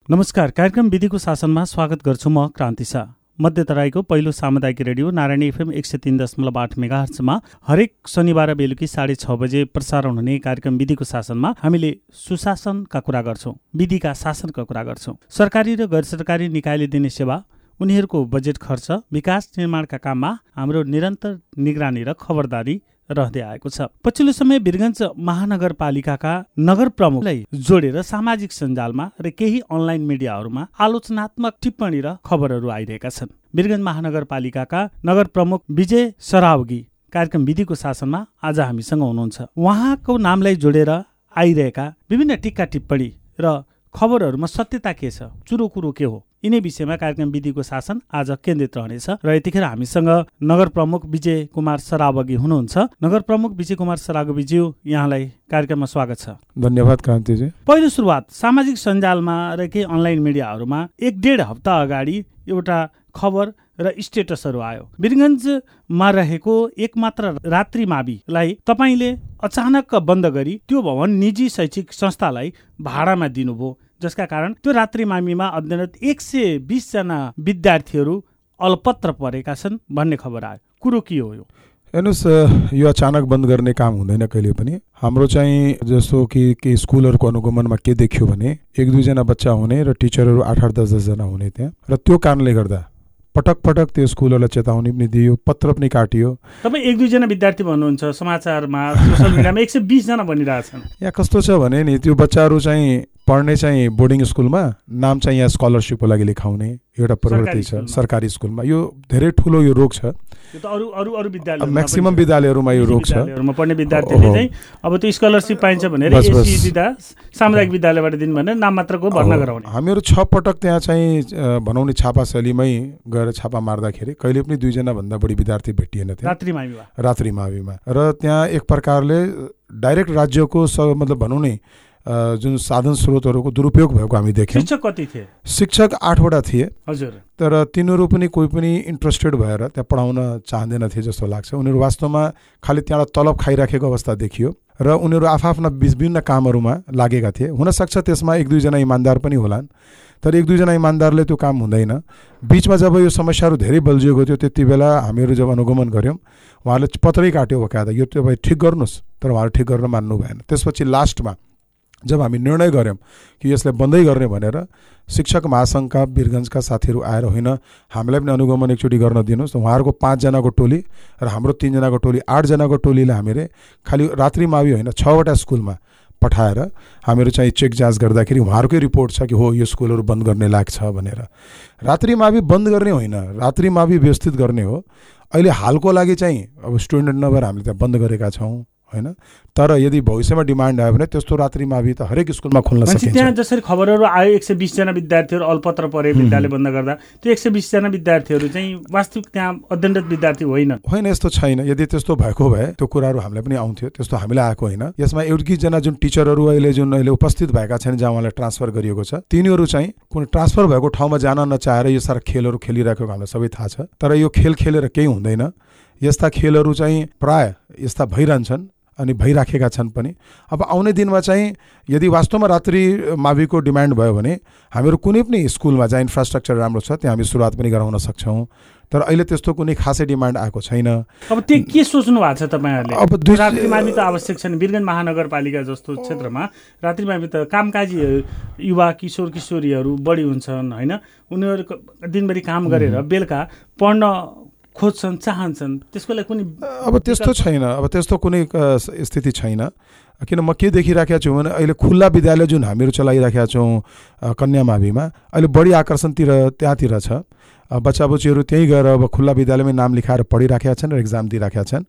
नमस्कार, कार्यक्रम विधिको शासनमा स्वागत गर्छु म क्रान्ति शाह। मध्य तराईको पहिलो सामुदायिक रेडियो नारायणी एफएम 103.8 मेगाहर्ट्जमा हरेक शनिबार बेलुकी 6:30 बजे प्रसारण हुने कार्यक्रम विधिको शासनमा हामीले सुशासनका कुरा गर्छौं, विधिका शासनका कुरा गर्छौं। सरकारी र गैर सरकारी निकायले दिने सेवा, उनीहरूको बजेट खर्च, विकास निर्माणका काममा हाम्रो निरन्तर निगरानी र खबरदारी रहँदै आएको छ। पछिल्लो समय वीरगञ्ज महानगरपालिकाका नगर प्रमुखलाई जोडेर सामाजिक सञ्जालमा र केही अनलाइन मिडियाहरूमा आलोचनात्मक टिप्पणी र खबरहरू आइरहेका छन्। वीरगञ्ज महानगरपालिकाका नगर प्रमुख विजय सरावगी कार्यक्रम विधिको शासनमा आज हामीसँग हुनुहुन्छ। उहाँको नामलाई जोडेर आइरहेका विभिन्न टिक्का टिप्पणी र खबरहरूमा सत्यता के छ, चुरो कुरो के हो, यिनै विषयमा कार्यक्रम विधिको शासन आज केन्द्रित रहनेछ। र यतिखेर हामीसँग नगर प्रमुख विजय कुमार सरावगी हुनुहुन्छ। नगर प्रमुख विजय कुमार सरावगीज्यू, यहाँलाई कार्यक्रममा स्वागत छ। धन्यवाद क्रान्तिजी। पहिलो सुरुवात सामाजिक सञ्जालमा र केही अनलाइन मिडियाहरूमा 1.5 हप्ता अगाडि एउटा खबर र स्टेटसहरू आयो। वीरगञ्जमा रहेको एकमात्र रात्रि माविलाई तपाईले अचानक बन्द गरी त्यो भवन निजी शैक्षिक संस्थालाई भाडामा दिनुभयो, जसका कारण त्यो रात्रि माविमा अध्ययनरत 120 जना विद्यार्थीहरू अलपत्र परेका छन् भन्ने खबर आयो। कुरो के हो यो? हेर्नुहोस्, यो अचानक बन्द गर्ने काम हुँदैन कहिले पनि। हाम्रो चाहिँ जस्तो कि स्कुलहरूको अनुगमनमा के देखियो भने 1-2 जना बच्चा हुने र टिचरहरू 8-10 जना हुने त्यहाँ, र त्यो कारणले गर्दा पटक पटक त्यो स्कुलहरूलाई चेतावनी पनि दियो, पत्र पनि काटियो। तपाईँ 1-2 जना विद्यार्थी भन्नुहुन्छ, समाचारमा सोसल मिडियामा 120 जना भनिरहेछन्। यहाँ कस्तो छ भने नि, त्यो बच्चाहरू चाहिँ पढ्ने चाहिँ बोर्डिङ स्कुलमा, नाम चाहिँ यहाँ स्कलरसिपको लागि लेखाउने एउटा प्रवृत्ति छ सरकारी स्कुलमा। यो धेरै ठुलो यो रोग छ। यो त अरू विद्यालय, म्याक्सिमम विद्यालयहरूमा यो रोग छ। पढ्ने विद्यार्थीले चाहिँ अब त्यो स्कलरसिप पाइन्छ भनेर एससी दिदा सामुदायिक विद्यालयबाट दिन भनेर नाम मात्रको भर्ना गराउने। हामीहरू 6 पटक त्यहाँ चाहिँ भनौँ नि छापा शैलीमै गएर छापा मार्दाखेरि कहिले पनि 2 जना भन्दा बढी विद्यार्थी भेटिएन थियो रात्रि माविमा। र त्यहाँ एक प्रकारले डाइरेक्ट राज्यको मतलब भनौँ नि जुन साधन स्रोतहरूको दुरुपयोग भएको हामी देख्यौँ। शिक्षक कति थिए? शिक्षक 8वटा थिए। हजुर। तर तिनीहरू पनि कोही पनि इन्ट्रेस्टेड भएर त्यहाँ पढाउन चाहँदैन थिए जस्तो लाग्छ। उनीहरू वास्तवमा खालि त्यहाँ तलब खाइराखेको अवस्था देखियो र उनीहरू आफ्ना विभिन्न कामहरूमा लागेका थिए। हुनसक्छ त्यसमा 1-2 जना इमान्दार पनि होलान्, तर 1-2 जना इमान्दारले त्यो काम हुँदैन। बिचमा जब यो समस्याहरू धेरै बल्झिएको थियो, त्यति बेला हामीहरू जब अनुगमन गऱ्यौँ, उहाँहरूले पत्रै काट्यो बकायदा, यो तपाईँ ठिक गर्नुहोस्, तर उहाँहरू ठिक गर्न मान्नु भएन। त्यसपछि लास्टमा जब हामी निर्णय गऱ्यौँ कि यसलाई बन्दै गर्ने भनेर, शिक्षक महासङ्घका वीरगञ्जका साथीहरू आएर होइन हामीलाई पनि अनुगमन एकचोटि गर्न दिनुहोस्, उहाँहरूको 5 जनाको टोली र हाम्रो 3 जनाको टोली, 8 जनाको टोलीले हामीले खालि रात्रि मावि होइन 6वटा स्कुलमा पठाएर हामीहरू चाहिँ चेक जाँच गर्दाखेरि उहाँहरूकै रिपोर्ट छ कि हो यो स्कुलहरू बन्द गर्ने लायक छ भनेर। रात्रि मावि बन्द गर्ने होइन, रात्रि मावि व्यवस्थित गर्ने हो। अहिले हालको लागि चाहिँ अब स्टुडेन्ट नभएर हामीले त्यहाँ बन्द गरेका छौँ होइन, तर यदि भविष्यमा डिमान्ड आयो भने त्यस्तो रात्रि मावि त हरेक स्कुलमा खोल्न सकिन्छ। त्यहाँ जसरी खबरहरू आयो 120 जना विद्यार्थीहरू अल्पत्र परे विद्यालय बन्द गर्दा, त्यो 120 जना विद्यार्थीहरू चाहिँ वास्तविक त्यहाँ अध्ययनरत विद्यार्थी होइन। यस्तो छैन। यदि त्यस्तो भएको भए त्यो कुराहरू हामीलाई पनि आउँथ्यो, त्यस्तो हामीलाई आएको होइन। यसमा 1 जना जुन टिचरहरू अहिले उपस्थित भएका छन्, जहाँ उहाँलाई ट्रान्सफर गरिएको छ, तिनीहरू चाहिँ कुनै ट्रान्सफर भएको ठाउँमा जान नचाहेर यो सारा खेलहरू खेलिरहेको हामीलाई सबै थाहा छ। तर यो खेल खेलेर केही हुँदैन। यस्ता खेलहरू चाहिँ प्राय यस्ता भइरहन्छन् अनि भइराखेका छन् पनि। अब आउने दिनमा चाहिँ यदि वास्तवमा रात्रि माविको डिमान्ड भयो भने हामीहरू कुनै पनि स्कुलमा जहाँ इन्फ्रास्ट्रक्चर राम्रो छ त्यहाँ हामी सुरुवात पनि गराउन सक्छौँ। तर अहिले त्यस्तो कुनै खासै डिमान्ड आएको छैन। अब त्यो के सोच्नु भएको छ तपाईँहरूले? अब रात्रि मावि त आवश्यक छैन। वीरगञ्ज महानगरपालिका जस्तो क्षेत्रमा रात्रि मावि त कामकाजी युवा किशोर किशोरीहरू बढी हुन्छन् होइन, उनीहरू दिनभरि काम गरेर बेलुका पढ्न खोज्छन्, चाहन्छन्, त्यसको लागि कुनै अब त्यस्तो छैन। अब त्यस्तो कुनै स्थिति छैन। किन म के देखिराखेको छु भने अहिले खुल्ला विद्यालय जुन हामीहरू चलाइराखेका छौँ कन्या माविमा, अहिले बढी आकर्षण त्यहाँतिर छ। बच्चा बच्चीहरू त्यहीँ गएर अब खुल्ला विद्यालयमै नाम लेखाएर पढिराखेका छन् र एक्जाम दिइराखेका छन्।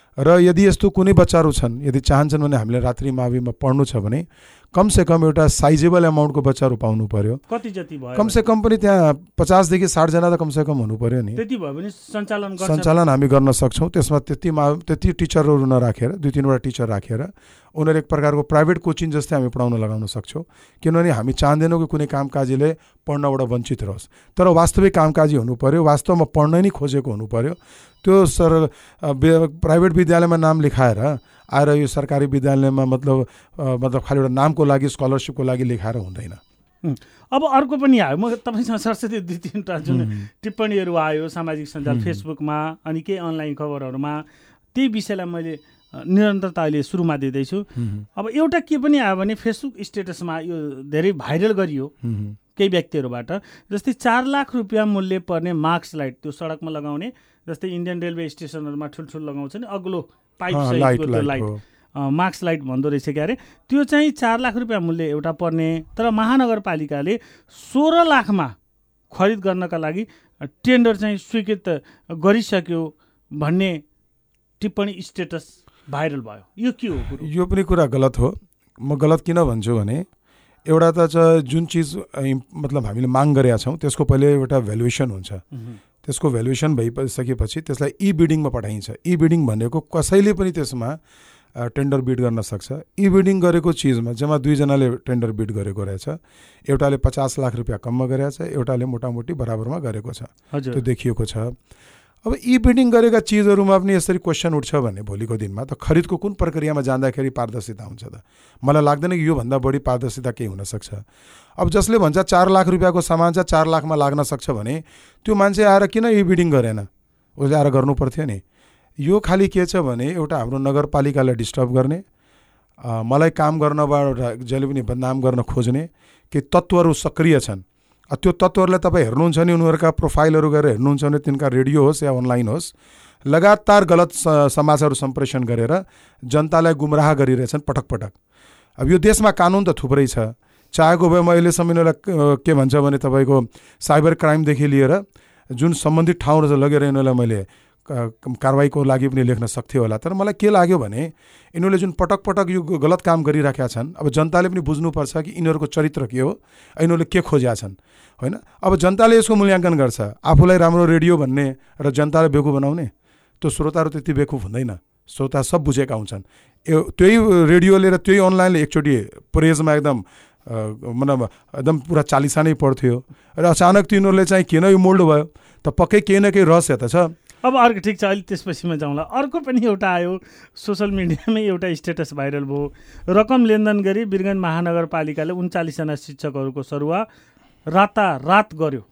र यदि यस्तो कुनै बच्चाहरू छन्, यदि चाहन्छन् भने हामीले रात्रि माविमा पढ्नु छ भने कमसेकम एउटा साइजेबल अमाउन्टको बच्चाहरू पाउनु पर्यो। कति जति भयो? कमसेकम पनि त्यहाँ 50 देखि 60 जना त कमसेकम हुनु पर्यो नि। त्यति भयो भने सञ्चालन हामी गर्न सक्छौँ। त्यसमा त्यति टिचरहरू नराखेर 2-3वटा टिचर राखेर उनीहरू एक प्रकारको प्राइभेट कोचिङ जस्तै हामी पढाउन लगाउन सक्छौँ। किनभने हामी चाहँदैनौँ कि कुनै कामकाजीले पढ्नबाट वञ्चित रहोस्, तर वास्तविक कामकाजी हुनु पर्यो, वास्तवमा पढ्न नै खोजेको हुनु पर्यो। त्यो प्राइभेट विद्यालयमा नाम लेखाएर आएर यो सरकारी विद्यालयमा मतलब खालि एउटा नामको लागि स्कलरसिपको लागि लेखाएर हुँदैन। अब अर्को पनि आयो, म तपाईँसँग सरस्वती 2-3टा जुन टिप्पणीहरू आयो सामाजिक सञ्जाल फेसबुकमा अनि केही अनलाइन खबरहरूमा, त्यही विषयलाई मैले निरन्तरता अहिले सुरुमा दिँदैछु। अब एउटा के पनि आयो भने फेसबुक स्टेटसमा यो धेरै भाइरल गरियो केही व्यक्तिहरूबाट, जस्तै 4 लाख रुपियाँ मूल्य पर्ने मार्क्स लाइट, त्यो सडकमा लगाउने, जस्तै इन्डियन रेलवे स्टेसनहरूमा ठुल्ठुलो लगाउँछ नि अग्लो पाइप सहितको त्यो लाइट, मार्क्स लाइट भन्दो रहेछ क्यारे, त्यो चाहिँ 4 लाख रुपियाँ मूल्य एउटा पर्ने, तर महानगरपालिकाले 16 लाखमा खरिद गर्नका लागि टेन्डर चाहिँ स्वीकृत गरिसक्यो भन्ने टिप्पणी स्टेटस भाइरल भयो। यो के हो? यो पनि कुरा गलत हो। म गलत किन भन्छु भने एउटा त जुन चिज मतलब हामीले माग गरेका छौँ त्यसको पहिले एउटा भ्यालुएसन हुन्छ, त्यसको भ्यालुएसन भइसकेपछि त्यसलाई ई बिडिङमा पठाइन्छ। ई बिडिङ भनेको कसैले पनि त्यसमा टेन्डर बिड गर्न सक्छ। ई बिडिङ गरेको चिजमा जम्मा 2 जनाले टेन्डर बिड गरेको रहेछ, एउटाले 50 लाख रुपियाँ कममा गरेको छ, एउटाले मोटामोटी बराबरमा गरेको छ, त्यो देखिएको छ। अब ई बिडिङ गरेका चिजहरूमा पनि यसरी क्वेसन उठ्छ भने भोलिको दिनमा त खरिदको कुन प्रक्रियामा जाँदाखेरि पारदर्शिता हुन्छ त? मलाई लाग्दैन कि योभन्दा बढी पारदर्शिता केही हुनसक्छ। अब जसले भन्छ 4 लाख रुपियाँको सामान चाहिँ 4 लाखमा लाग्न सक्छ भने त्यो मान्छे आएर किन ई बिडिङ गरेन? उसले आएर गर्नु पर्थ्यो नि। यो खालि के छ भने एउटा हाम्रो नगरपालिकालाई डिस्टर्ब गर्ने, मलाई काम गर्नबाट जहिले पनि बदनाम गर्न खोज्ने कि तत्त्वहरू सक्रिय छन्। त्यो तत्त्वहरूलाई तपाईँ हेर्नुहुन्छ नि, उनीहरूका प्रोफाइलहरू गरेर हेर्नुहुन्छ भने तिनका रेडियो होस् या अनलाइन होस्, लगातार गलत समाचारहरू सम्प्रेषण गरेर जनतालाई गुमराह गरिरहेछन् पटक पटक। अब यो देशमा कानुन त थुप्रै छ, चाहेको भए म अहिलेसम्म यिनीहरूलाई के भन्छ भने तपाईँको साइबर क्राइमदेखि लिएर जुन सम्बन्धित ठाउँहरू लगेर यिनीहरूलाई मैले कारवाहीको लागि पनि लेख्न सक्थ्यो होला। तर मलाई के लाग्यो भने यिनीहरूले जुन पटक पटक यो गलत काम गरिराखेका छन्, अब जनताले पनि बुझ्नुपर्छ कि यिनीहरूको चरित्र के हो, यिनीहरूले के खोजेका छन्, होइन? अब जनताले यसको मूल्याङ्कन गर्छ। आफूलाई राम्रो रेडियो भन्ने र जनतालाई बेवकुफ बनाउने, त्यो श्रोताहरू त्यति बेवकुफ हुँदैन, श्रोता सब बुझेका हुन्छन्। त्यही रेडियोले र त्यही अनलाइनले एकचोटि प्रेजमा मतलब एकदम पुरा चालिसा नै पर्थ्यो र अचानक तिनीहरूले चाहिँ किन यो मोल्ड भयो त? पक्कै केही न केही रहस्य त छ। अब अर्को ठिक छ, अहिले त्यसपछि म जाउँला। अर्को पनि एउटा आयो सोसल मिडियामै, एउटा स्टेटस भाइरल भयो, रकम लेनदेन गरी वीरगञ्ज महानगरपालिकाले 39 जना शिक्षकहरूको सरुवा रातारात गर्यो।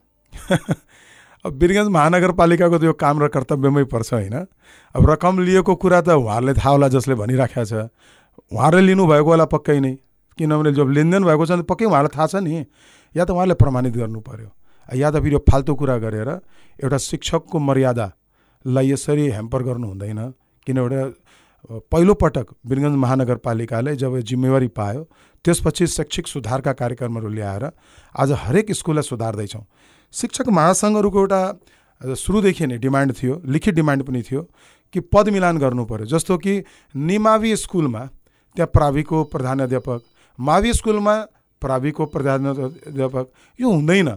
अब वीरगञ्ज महानगरपालिकाको त यो काम र कर्तव्यमै पर्छ, होइन? अब रकम लिएको कुरा त उहाँहरूले थाहा होला, जसले भनिराखेको छ उहाँहरूले लिनुभएको होला पक्कै नै, किनभने जब लेनदेन भएको छ भने पक्कै उहाँलाई थाहा छ नि। या त उहाँले प्रमाणित गर्नु पर्यो, या त फेरि यो फाल्तु कुरा गरेर एउटा शिक्षकको मर्यादालाई यसरी ह्याम्पर गर्नु हुँदैन। किनभने पहिलोपटक वीरगञ्ज महानगरपालिकाले जब जिम्मेवारी पायो त्यसपछि शैक्षिक सुधारका कार्यक्रमहरू ल्याएर आज हरेक स्कुललाई सुधार्दैछौँ। शिक्षक महासङ्घहरूको एउटा सुरुदेखि नै डिमान्ड थियो, लिखित डिमान्ड पनि थियो कि पद मिलान गर्नु पर्यो। जस्तो कि निमावी स्कुलमा त्यहाँ प्राविको प्रधानाध्यापक, मावी स्कुलमा प्राविको प्रधानाध्यापक, यो हुँदैन।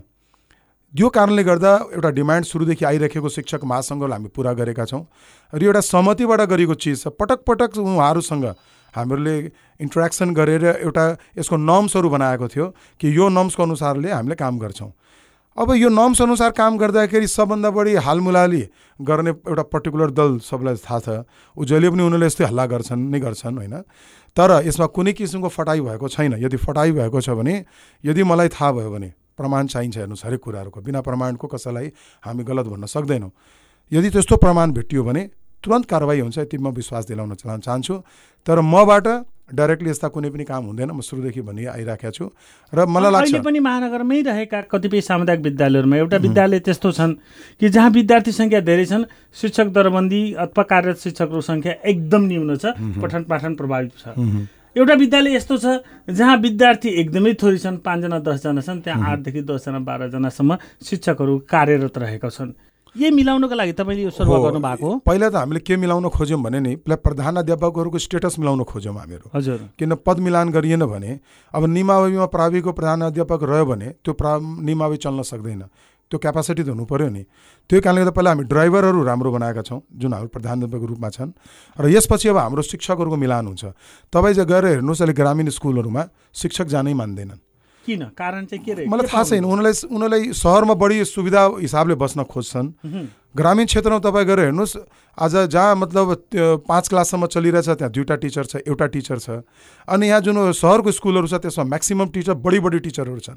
यो कारणले गर्दा एउटा डिमान्ड सुरुदेखि आइरहेको शिक्षक महासङ्घलाई हामी पुरा गरेका छौँ र एउटा सहमतिबाट गरेको चिज छ। पटक पटक उहाँहरूसँग हामीहरूले इन्टरेक्सन गरेर एउटा यसको नर्म्सहरू बनाएको थियो कि यो नर्म्सको अनुसारले हामीले काम गर्छौँ। अब यो नर्म्स अनुसार काम गर्दाखेरि सबभन्दा बढी हालमुलाली गर्ने एउटा पर्टिकुलर दल सबलाई थाहा छ, ऊ जहिले पनि उनीहरूले यस्तै हल्ला गर्छन्, होइन? तर यसमा कुनै किसिमको फटाइ भएको छैन। यदि फटाइ भएको छ भने, यदि मलाई थाहा भयो भने प्रमाण चाहिन्छ हेर्नुहोस्, हरेक कुराहरूको बिना प्रमाणको कसैलाई हामी गलत भन्न सक्दैनौँ। यदि त्यस्तो प्रमाण भेटियो भने तुरन्त कारवाही हुन्छ, यति म विश्वास दिलाउन चाहन्छु। तर मबाट डाइरेक्टली यस्ता कुनै पनि काम हुँदैन, म सुरुदेखि भनि आइराखेको छु। र मलाई लाग्छ अहिले पनि महानगरमै रहेका कतिपय सामुदायिक विद्यालयहरूमा एउटा विद्यालय त्यस्तो छन् कि जहाँ विद्यार्थी सङ्ख्या धेरै छन्, शिक्षक दरबन्दी अथवा कार्यरत शिक्षकहरूको सङ्ख्या एकदम न्यून छ, पठन पाठन प्रभावित छ। एउटा विद्यालय यस्तो छ जहाँ विद्यार्थी एकदमै थोरै छन्, 5 जना 10 जना छन्, त्यहाँ 8 देखि 10 जना 12 जनासम्म शिक्षकहरू कार्यरत रहेका छन्। यही मिलाउनको लागि तपाईँले यो सुरुवात गर्नु भएको हो? पहिला त हामीले के मिलाउन खोज्यौँ भने नि, प्रधानाध्यापकहरूको स्टेटस मिलाउन खोज्यौँ हामीहरू। हजुर, किन पद मिलान गरिएन भने अब निमावीमा प्राविको प्रधानाध्यापक रह्यो भने त्यो निमावी चल्न सक्दैन, त्यो क्यापासिटी त हुनु पऱ्यो नि। त्यो कारणले गर्दा पहिला हामी ड्राइभरहरू राम्रो बनाएका छौँ जुन हाम्रो प्रधानाध्यापकको रूपमा छन्, र यसपछि अब हाम्रो शिक्षकहरूको मिलान हुन्छ। तपाईँ गएर हेर्नुहोस्, अहिले ग्रामीण स्कुलहरूमा शिक्षक जानै मान्दैनन्। किन कारण चाहिँ के रह्यो मलाई थाहा छैन। उनीहरूलाई सहरमा बढी सुविधा हिसाबले बस्न खोज्छन्। ग्रामीण क्षेत्रमा तपाईँ गएर हेर्नुहोस्, आज जहाँ मतलब 5 क्लाससम्म चलिरहेछ त्यहाँ 2टा टिचर छ, एउटा टिचर छ। अनि यहाँ जुन सहरको स्कुलहरू छ त्यसमा म्याक्सिमम टिचर बढी टिचरहरू छन्।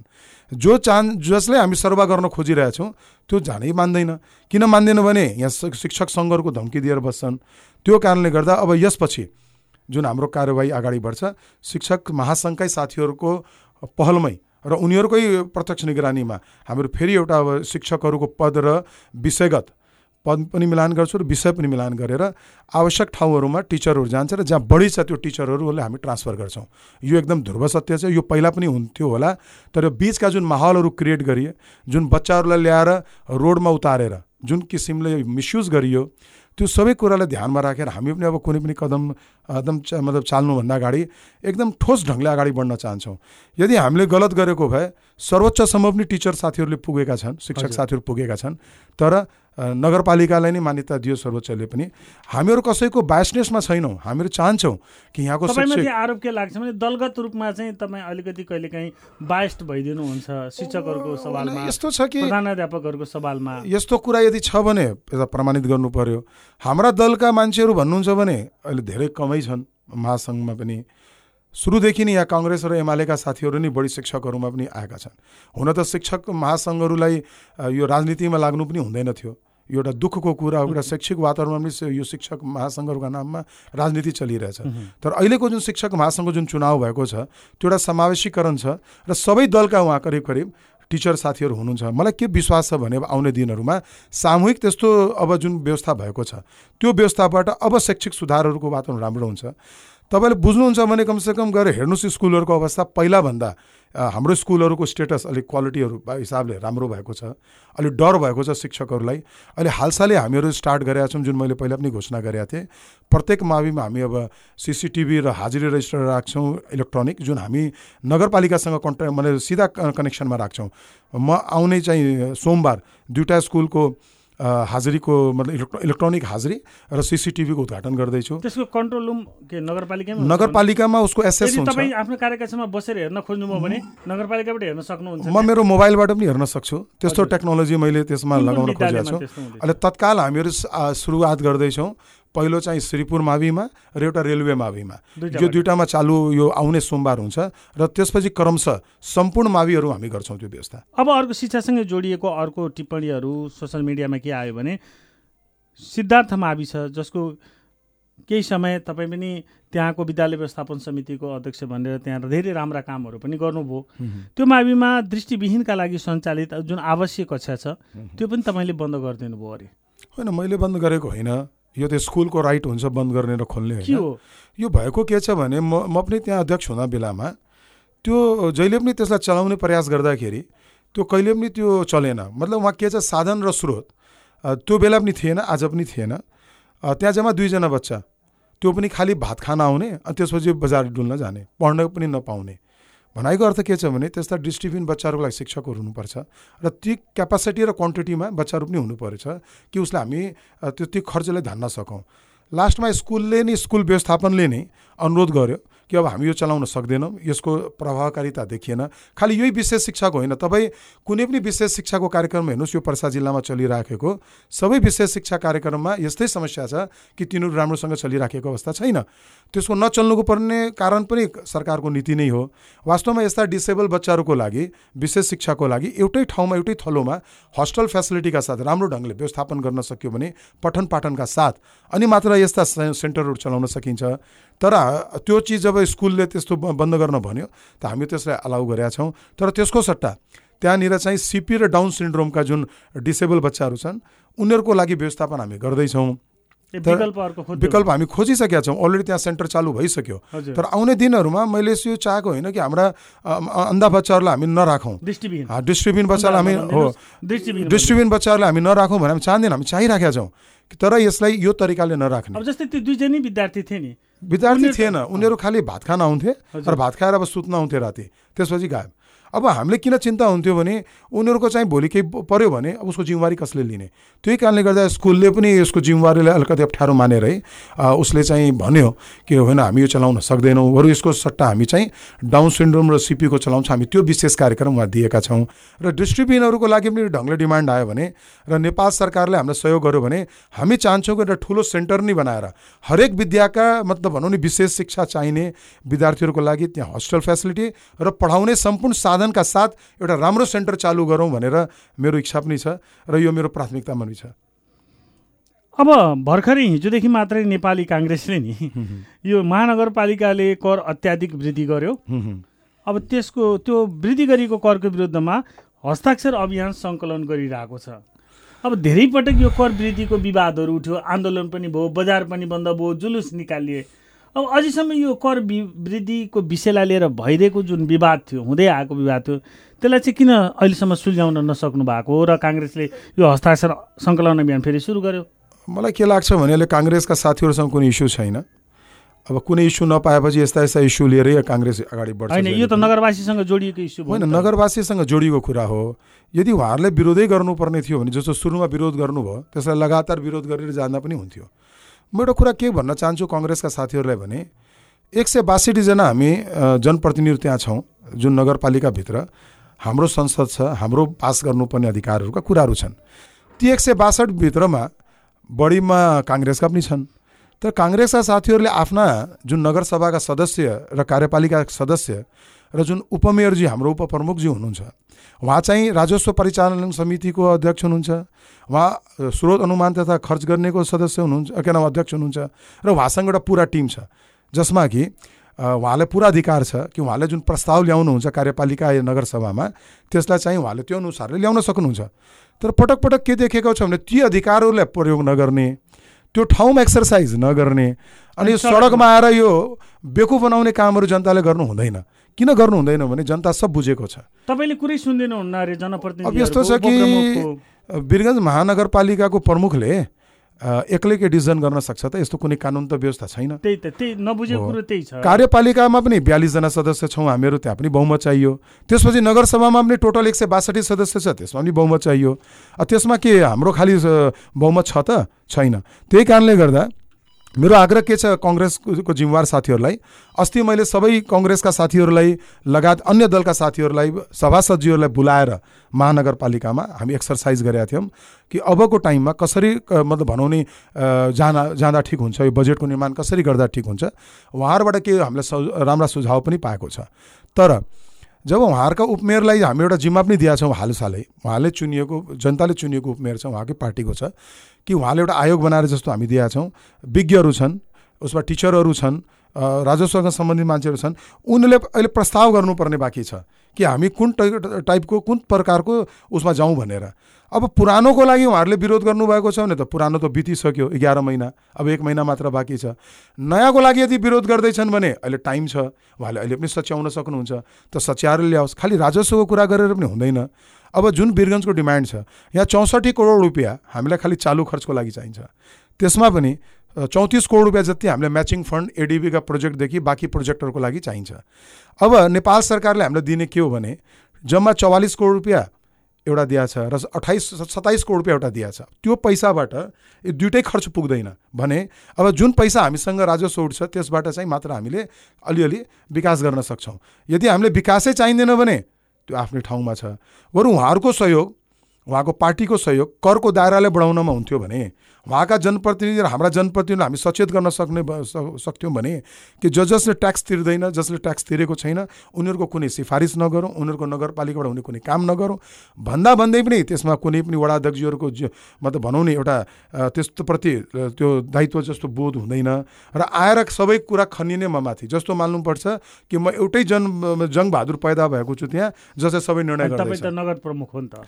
जसले हामी सर्वा गर्न खोजिरहेछौँ त्यो जानै मान्दैन। किन मान्दैन भने यहाँ शिक्षक सङ्घहरूको धम्की दिएर बस्छन्। त्यो कारणले गर्दा अब यसपछि जुन हाम्रो कारबाही अगाडि बढ्छ, शिक्षक महासङ्घकै साथीहरूको पहलमै र उनीहरूकै प्रत्यक्ष निगरानीमा हाम्रो फेरि एउटा अब शिक्षकहरूको पद र विषयगत पद पनि मिलान गर्छौँ र विषय पनि मिलान गरेर आवश्यक ठाउँहरूमा टिचरहरू जान्छ र जहाँ बढी छ त्यो टिचरहरूलाई हामी ट्रान्सफर गर्छौँ। यो एकदम ध्रुव सत्य छ। यो पहिला पनि हुन्थ्यो होला, तर बिचका जुन माहौलहरू क्रिएट गरिए, जुन बच्चाहरूलाई ल्याएर रोडमा उतारेर जुन किसिमले मिसयुज गरियो, त्यो सबै कुरालाई ध्यानमा राखेर हामी पनि अब कुनै पनि कदम मतलब चाल्नुभन्दा अगाडि एकदम ठोस ढङ्गले अगाडि बढ्न चाहन्छौँ। यदि हामीले गलत गरेको भए सर्वोच्चसम्म पनि टिचर साथीहरूले पुगेका छन्, शिक्षक साथीहरू पुगेका छन्, तर नगरपालिकालाई नै मान्यता दियो सर्वोच्चले पनि। हामीहरू कसैको बायसनेसमा छैनौँ। हामीहरू चाहन्छौँ कि यहाँको शिक्षक आरोप के लाग्छ भने दलगत रूपमा चाहिँ तपाईँ अलिकति कहिलेकाहीँ बायस्ड भइदिनुहुन्छ शिक्षकहरूको सवालमा, यस्तो छ कि प्रधानाध्यापकहरूको सवालमा। यस्तो कुरा यदि छ भने प्रमाणित गर्नु पर्यो। हाम्रा दलका मान्छेहरू भन्नुहुन्छ भने अहिले धेरै कमै छन् महासङ्घमा पनि। सुरुदेखि नै यहाँ काङ्ग्रेस र एमालेका साथीहरू नै बढी शिक्षकहरूमा पनि आएका छन्। हुन त शिक्षक महासङ्घहरूलाई यो राजनीतिमा लाग्नु पनि हुँदैन थियो। यो एउटा दुःखको कुरा हो। एउटा शैक्षिक वातावरणमा पनि यो शिक्षक महासङ्घहरूका नाममा राजनीति चलिरहेछ। तर अहिलेको जुन शिक्षक महासङ्घको जुन चुनाव भएको छ त्यो एउटा समावेशीकरण छ र सबै दलका उहाँ करिब टिचर साथीहरू हुनुहुन्छ। मलाई के विश्वास छ भने आउने दिनहरूमा सामूहिक त्यस्तो अब जुन व्यवस्था भएको छ त्यो व्यवस्थाबाट अब शैक्षिक सुधारहरूको वातावरण राम्रो हुन्छ। तपाईँले बुझ्नुहुन्छ भने कमसेकम गएर हेर्नुहोस् स्कुलहरूको अवस्था पहिलाभन्दा हाम्रो स्कुलहरूको स्टेटस अलिक क्वालिटीहरू हिसाबले राम्रो भएको छ। अलिक डर भएको छ शिक्षकहरूलाई। अहिले हालसालै हामीहरू स्टार्ट गरेका छौँ, जुन मैले पहिला पनि घोषणा गरेका थिएँ। प्रत्येक माविमा हामी अब CCTV र हाजिरी रजिस्टर राख्छौँ इलेक्ट्रोनिक, जुन हामी नगरपालिकासँग मतलब सिधा कनेक्सनमा राख्छौँ। म आउने चाहिँ सोमबार 2टा स्कुलको हाजिरीको मतलब इलेक्ट्रोनिक हाजिरी र CCTV को उद्घाटन गर्दैछु। त्यसको कन्ट्रोल रुम के नगरपालिकामा उसको एसेस हुन्छ। तपाईँ आफ्नो कार्यकक्षमा बसेर हेर्न खोज्नुभयो भने नगरपालिकाबाट हेर्न सक्नुहुन्छ। म मेरो मोबाइलबाट पनि हेर्न सक्छु। त्यस्तो टेक्नोलोजी मैले त्यसमा लगाउन खोजेको छु। अहिले तत्काल हामीहरू सुरुवात गर्दैछौँ। पहिलो चाहिँ श्रीपुर माविमा र एउटा रेलवे माविमा, यो 2टामा चालु यो आउने सोमबार हुन्छ र त्यसपछि क्रमशः सम्पूर्ण माविहरू हामी गर्छौँ त्यो व्यवस्था। अब अर्को शिक्षासँगै जोडिएको अर्को टिप्पणीहरू सोसल मिडियामा के आयो भने सिद्धार्थ मावि छ, जसको केही समय तपाईँ पनि त्यहाँको विद्यालय व्यवस्थापन समितिको अध्यक्ष भनेर त्यहाँ धेरै राम्रा कामहरू पनि गर्नुभयो। त्यो माविमा दृष्टिविहीनका लागि सञ्चालित जुन आवासीय कक्षा छ त्यो पनि तपाईँले बन्द गरिदिनु भयो अरे? होइन, मैले बन्द गरेको होइन। यो त स्कुलको राइट हुन्छ बन्द गर्ने र खोल्ने होइन। यो भएको के छ भने म पनि त्यहाँ अध्यक्ष हुँदा बेलामा त्यो जहिले पनि त्यसलाई चलाउने प्रयास गर्दाखेरि त्यो कहिले पनि त्यो चलेन। मतलब वहाँ के छ, साधन र स्रोत त्यो बेला पनि थिएन, आज पनि थिएन। त्यहाँ जम्मा 2जना बच्चा, त्यो पनि खालि भात खान आउने अनि त्यसपछि बजार डुल्न जाने, पढ्न पनि नपाउने। भनाइको अर्थ के छ भने त्यस्ता दृष्टिविहीन बच्चाहरूको लागि शिक्षकहरू हुनुपर्छ र ती क्यापासिटी र क्वान्टिटीमा बच्चाहरू पनि हुनुपर्छ कि उसलाई हामी त्यो खर्चलाई धान्न सकौँ। लास्टमा स्कुलले नै, स्कुल व्यवस्थापनले नै अनुरोध गर्यो कि अब हामी यो चलाउन सक्दैनौँ, यसको प्रभावकारिता देखिएन। खालि यही विशेष शिक्षाको होइन, तपाईँ कुनै पनि विशेष शिक्षाको कार्यक्रम हेर्नुहोस्, यो पर्सा जिल्लामा चलिराखेको सबै विशेष शिक्षा कार्यक्रममा यस्तै समस्या छ कि तिनीहरू राम्रोसँग चलिराखेको अवस्था छैन। त्यसको नचल्नुको पर्ने कारण पनि सरकारको नीति नै हो। वास्तवमा यस्ता डिसेबल बच्चाहरूको लागि विशेष शिक्षाको लागि एउटै ठाउँमा, एउटै थलोमा हस्टेल फेसिलिटीका साथ राम्रो ढङ्गले व्यवस्थापन गर्न सक्यो भने पठन पाठनका साथ अनि मात्र यस्ता सेन्टरहरू चलाउन सकिन्छ। तर त्यो चिज जब स्कुलले त्यस्तो बन्द गर्न भन्यो त हामी त्यसलाई अलाउ गरेका छौँ। तर त्यसको सट्टा त्यहाँनिर चाहिँ CP र डाउन सिन्ड्रोमका जुन डिसेबल बच्चाहरू छन् उनीहरूको लागि व्यवस्थापन हामी गर्दैछौँ। विकल्प हामी खोजिसकेका छौँ। अलरेडी त्यहाँ सेन्टर चालु भइसक्यो। तर आउने दिनहरूमा मैले यो चाहेको होइन कि हाम्रा अन्धा बच्चाहरूलाई हामी नराखौँ, दृष्टिविहीन बच्चालाई हामी दृष्टिविहीन बच्चाहरूलाई हामी नराखौँ भने हामी चाहँदैन, हामी चाहिराखेका छौँ। तर यसलाई यो तरिकाले नराख्ने। अब जस्तै त्यो 2जनै विद्यार्थी थिए नि, विद्यार्थी थिएन, उनीहरू खालि भात खान आउँथे र भात खाएर अब सुत्न आउँथे राति, त्यसपछि गायब। अब हामीले किन चिन्ता हुन्थ्यो भने उनीहरूको चाहिँ भोलि केही पर्यो भने अब उसको जिम्मेवारी कसले लिने, त्यही कारणले गर्दा स्कुलले पनि यसको जिम्मेवारीलाई अलिकति अप्ठ्यारो मानेर है उसले चाहिँ भन्यो कि होइन हामी यो चलाउन सक्दैनौँ, बरु यसको सट्टा हामी चाहिँ डाउन सिन्ड्रोम र सिपीको चलाउँछ, हामी त्यो विशेष कार्यक्रम उहाँ दिएका छौँ। र दृष्टिविहीनहरूको लागि पनि ढङ्गले डिमान्ड आयो भने र नेपाल सरकारले हामीलाई सहयोग गर्यो भने हामी चाहन्छौँ कि एउटा ठुलो सेन्टर नै बनाएर हरेक विद्याका मतलब भनौँ नि विशेष शिक्षा चाहिने विद्यार्थीहरूको लागि त्यहाँ हस्टेल फेसिलिटी र पढाउने सम्पूर्ण साधनका साथ एउटा राम्रो सेन्टर चालु गरौँ भनेर मेरो इच्छा पनि छ र यो मेरो प्राथमिकता पनि छ। अब भर्खरै हिजोदेखि मात्रै नेपाली काङ्ग्रेसले नि यो महानगरपालिकाले कर अत्याधिक वृद्धि गर्यो। अब त्यसको त्यो वृद्धि गरिएको करको विरुद्धमा हस्ताक्षर अभियान सङ्कलन गरिरहेको छ। अब धेरै पटक यो कर वृद्धिको विवादहरू उठ्यो, आन्दोलन पनि भयो, बजार पनि बन्द भयो, जुलुस निकालिए। अब अझैसम्म यो कर वृद्धिको विषयलाई लिएर भइरहेको जुन विवाद थियो, हुँदै आएको विवाद थियो, त्यसलाई चाहिँ किन अहिलेसम्म सुल्झाउन नसक्नु भएको हो र काङ्ग्रेसले यो हस्ताक्षर सङ्कलन अभियान फेरि सुरु गर्यो? मलाई के लाग्छ भने अहिले काङ्ग्रेसका साथीहरूसँग कुनै इस्यु छैन। अब कुनै इस्यु नपाएपछि यस्ता यस्ता इस्यु लिएरै काङ्ग्रेस अगाडि बढ्छ। होइन, यो त नगरवासीसँग जोडिएको इस्यु होइन, नगरवासीसँग जोडिएको कुरा हो। यदि उहाँहरूले विरोधै गर्नुपर्ने थियो भने जस्तो सुरुमा विरोध गर्नुभयो त्यसलाई लगातार विरोध गरेर जाँदा पनि हुन्थ्यो। म एउटा कुरा के भन्न चाहन्छु काङ्ग्रेसका साथीहरूलाई भने 162 जना हामी जनप्रतिनिधि त्यहाँ छौँ जुन नगरपालिकाभित्र हाम्रो संसद छ, हाम्रो पास गर्नुपर्ने अधिकारहरूका कुराहरू छन्। ती 162 भित्रमा बढीमा काङ्ग्रेसका पनि छन्। तर काङ्ग्रेसका साथीहरूले आफ्ना जुन नगरसभाका सदस्य र कार्यपालिका सदस्य र जुन उपमेयरजी हाम्रो उपप्रमुखजी हुनुहुन्छ उहाँ चाहिँ राजस्व परिचालन समितिको अध्यक्ष हुनुहुन्छ, उहाँ स्रोत अनुमान तथा खर्च गर्नेको सदस्य हुनुहुन्छ के नाम अध्यक्ष हुनुहुन्छ र उहाँसँग एउटा पुरा टिम छ जसमा कि उहाँलाई पुरा अधिकार छ कि उहाँले जुन प्रस्ताव ल्याउनुहुन्छ कार्यपालिका या नगरसभामा त्यसलाई चाहिँ उहाँले त्यो अनुसारले ल्याउन सक्नुहुन्छ। तर पटक पटक के देखेको छ भने ती अधिकारहरूलाई प्रयोग नगर्ने, त्यो ठाउँमा एक्सर्साइज नगर्ने अनि सडकमा आएर यो बेकु बनाउने कामहरू जनताले गर्नु हुँदैन। किन गर्नु हुँदैन भने जनता सब बुझेको छ। तपाईँले कुरै सुन्दैनहुन्न अरे जनप्रतिनिधि। अब यस्तो छ कि वीरगञ्ज महानगरपालिकाको प्रमुखले एक्लैकै डिसिजन गर्न सक्छ त? यस्तो कुनै कानुन त व्यवस्था छैन। त्यही नबुझेको कुरो त्यही छ। कार्यपालिकामा पनि 42 जना सदस्य छौँ हामीहरू, त्यहाँ पनि बहुमत चाहियो। त्यसपछि नगरसभामा पनि टोटल 162 सदस्य छ, त्यसमा पनि बहुमत चाहियो। त्यसमा के हाम्रो खालि बहुमत छ त? छैन। त्यही कारणले गर्दा मेरो आग्रह के छ काङ्ग्रेसको जिम्मेवार साथीहरूलाई, अस्ति मैले सबै काङ्ग्रेसका साथीहरूलाई लगायत अन्य दलका साथीहरूलाई सभासदजीहरूलाई बोलाएर महानगरपालिकामा हामी एक्सर्साइज गरेका थियौँ कि अबको टाइममा कसरी मतलब भनौँ नि जाँदा ठिक हुन्छ, यो बजेटको निर्माण कसरी गर्दा ठिक हुन्छ। उहाँहरूबाट के हामीलाई राम्रा सुझाव पनि पाएको छ। तर जब उहाँहरूका उपमेयरलाई हामी एउटा जिम्मा पनि दिएका छौँ हालसालै, उहाँले चुनिएको जनताले चुनिएको उपमेयर छ, उहाँकै पार्टीको छ कि उहाँले एउटा आयोग बनाएर जस्तो हामी दिएका छौँ। विज्ञहरू छन्, उसमा टिचरहरू छन्, राजस्वसँग सम्बन्धित मान्छेहरू छन्, उनीहरूले अहिले प्रस्ताव गर्नुपर्ने बाँकी छ कि हामी कुन टाइपको कुन प्रकारको उसमा जाउँ भनेर। अब पुरानोको लागि उहाँहरूले विरोध गर्नुभएको छ भने त पुरानो त बितिसक्यो 11 महिना, अब 1 महिना मात्र बाँकी छ। नयाँको लागि यदि विरोध गर्दैछन् भने अहिले टाइम छ, उहाँले अहिले पनि सच्याउन सक्नुहुन्छ त सच्याएर ल्याओस्। खालि राजस्वको कुरा गरेर पनि हुँदैन। अब जुन वीरगञ्जको डिमान्ड छ यहाँ 64 करोड रुपियाँ हामीलाई खालि चालु खर्चको लागि चाहिन्छ, त्यसमा पनि 34 करोड रुपियाँ जति हामीलाई म्याचिङ फन्ड एडिबीका प्रोजेक्टदेखि बाँकी प्रोजेक्टहरूको लागि चाहिन्छ। अब नेपाल सरकारले हामीलाई दिने के हो भने जम्मा 44 करोड रुपियाँ एउटा दिया छ र 27 करोड रुपियाँ एउटा दिया छ। त्यो पैसाबाट यो दुइटै खर्च पुग्दैन भने अब जुन पैसा हामीसँग राजस्व उठ्छ त्यसबाट चाहिँ मात्र हामीले अलिअलि विकास गर्न सक्छौँ। यदि हामीले विकासै चाहिँदैन भने त्यो आफ्नै ठाउँमा छ। बरु उहाँहरूको सहयोग, उहाँको पार्टीको सहयोग करको दायरालाई बढाउनमा हुन्थ्यो भने उहाँका जनप्रतिनिधि र हाम्रा जनप्रतिनिधिलाई हामी सचेत गर्न सक्थ्यौँ भने कि जसले ट्याक्स तिर्दैन, जसले ट्याक्स तिरेको छैन उनीहरूको कुनै सिफारिस नगरौँ, उनीहरूको नगरपालिकाबाट हुने कुनै काम नगरौँ भन्दै पनि त्यसमा कुनै पनि वडा अध्यक्षहरूको मतलब भनौँ न एउटा त्यस्तो प्रति त्यो दायित्व जस्तो बोध हुँदैन र आएर सबै कुरा खनिनेमा माथि जस्तो मान्नुपर्छ कि म एउटै जङ्गबहादुर पैदा भएको छु त्यहाँ जसले सबै निर्णय गर्दैछ। तपाईँ त नगर प्रमुख हो नि त।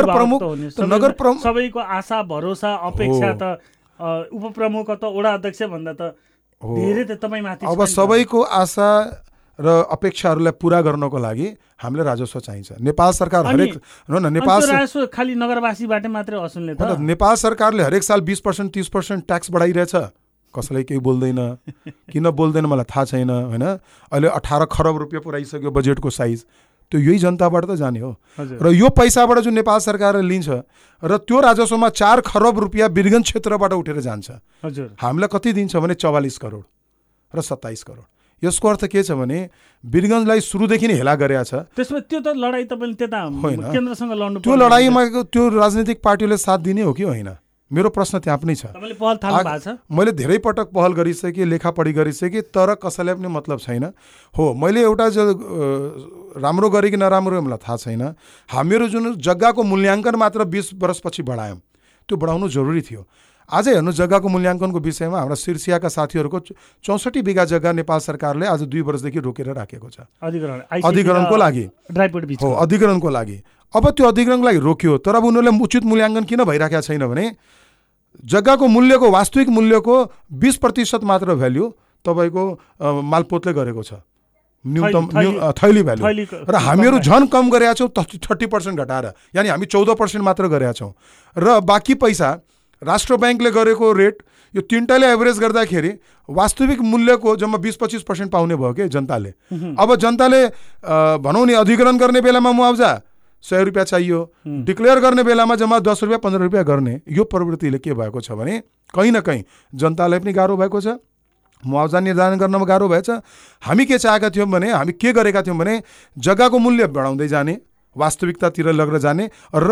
नगर प्रमुख सबैको आशा भरोसा अपेक्षा उपप्रमुख त वडा अध्यक्ष भन्दा त धेरै त तपाईँ माथि। अब सबैको आशा र अपेक्षाहरूलाई पूरा गर्नको लागि हामीले राजस्व चाहिन्छ। नेपाल सरकार हरेक नेपाल राजस्व खालि नगरवासीबाट मात्रै असुल्ने त। नेपाल सरकारले हरेक साल 20% 30% ट्याक्स बढाइरहेछ, कसैलाई केही बोल्दैन। किन बोल्दैन मलाई थाहा छैन होइन। अहिले 18 खरब रुपियाँ पुऱ्याइसक्यो बजेटको साइज, त्यो यही जनताबाट त जाने हो। हजुर। र यो पैसाबाट जुन नेपाल सरकारले लिन्छ र त्यो राजस्वमा 4 खरब रुपियाँ वीरगञ्ज क्षेत्रबाट उठेर जान्छ। हजुर। हामीलाई कति दिन्छ भने 44 करोड र 27 करोड। यसको अर्थ के छ भने वीरगञ्जलाई सुरुदेखि नै हेला गरेको छ। त्यसमा त्यो त लडाई तपाईले त्यता केन्द्रसँग लड्नु त्यो लडाईमा त्यो राजनीतिक पार्टीले साथ दिने हो कि होइन, मेरो प्रश्न त्यहाँ पनि छ। तपाईले पहल थाल्नु भएको छ? मैले धेरै पटक पहल गरिसकेँ, लेखापढी गरिसकेँ, तर कसैलाई पनि मतलब छैन। हो, मैले एउटा राम्रो गरेँ कि नराम्रो मलाई थाहा छैन। हामीहरू जुन जग्गाको मूल्याङ्कन मात्र 20 वर्षपछि बढायौँ, त्यो बढाउनु जरुरी थियो। आज हेर्नु, जग्गाको मूल्याङ्कनको विषयमा हाम्रा शीर्षियाका साथीहरूको 64 बिघा जग्गा नेपाल सरकारले आज 2 वर्षदेखि रोकेर राखेको छ अधिग्रहणको लागि। हो, अधिग्रहणको लागि। अब त्यो अधिग्रहणको लागि रोक्यो, तर अब उनीहरूले उचित मूल्याङ्कन किन भइराखेको छैन भने जग्गाको मूल्यको वास्तविक मूल्यको 20% मात्र भ्याल्यु तपाईँको मालपोतले गरेको छ, न्यूनतम थैली भ्याल्यु। र हामीहरू झन् कम गरेका छौँ, 30% घटाएर, यानि हामी 14% मात्र गरेका छौँ। र बाँकी पैसा राष्ट्र ब्याङ्कले गरेको रेट, यो तिनटाले एभरेज गर्दाखेरि वास्तविक मूल्यको जम्मा 20-25% पाउने भयो कि जनताले। अब जनताले भनौँ नि अधिग्रहण गर्ने बेलामा मुआवजा 100 रुपियाँ चाहियो, डिक्लेयर गर्ने बेलामा जम्मा 10 रुपियाँ 15 रुपियाँ गर्ने। यो प्रवृत्तिले के भएको छ भने कहीँ न कहीँ जनतालाई पनि गाह्रो भएको छ, मुआवजा निर्धारण गर्नमा गाह्रो भएछ। हामी के चाहेका थियौँ भने, हामी के गरेका थियौँ भने जग्गाको मूल्य बढाउँदै जाने, वास्तविकतातिर लगेर जाने र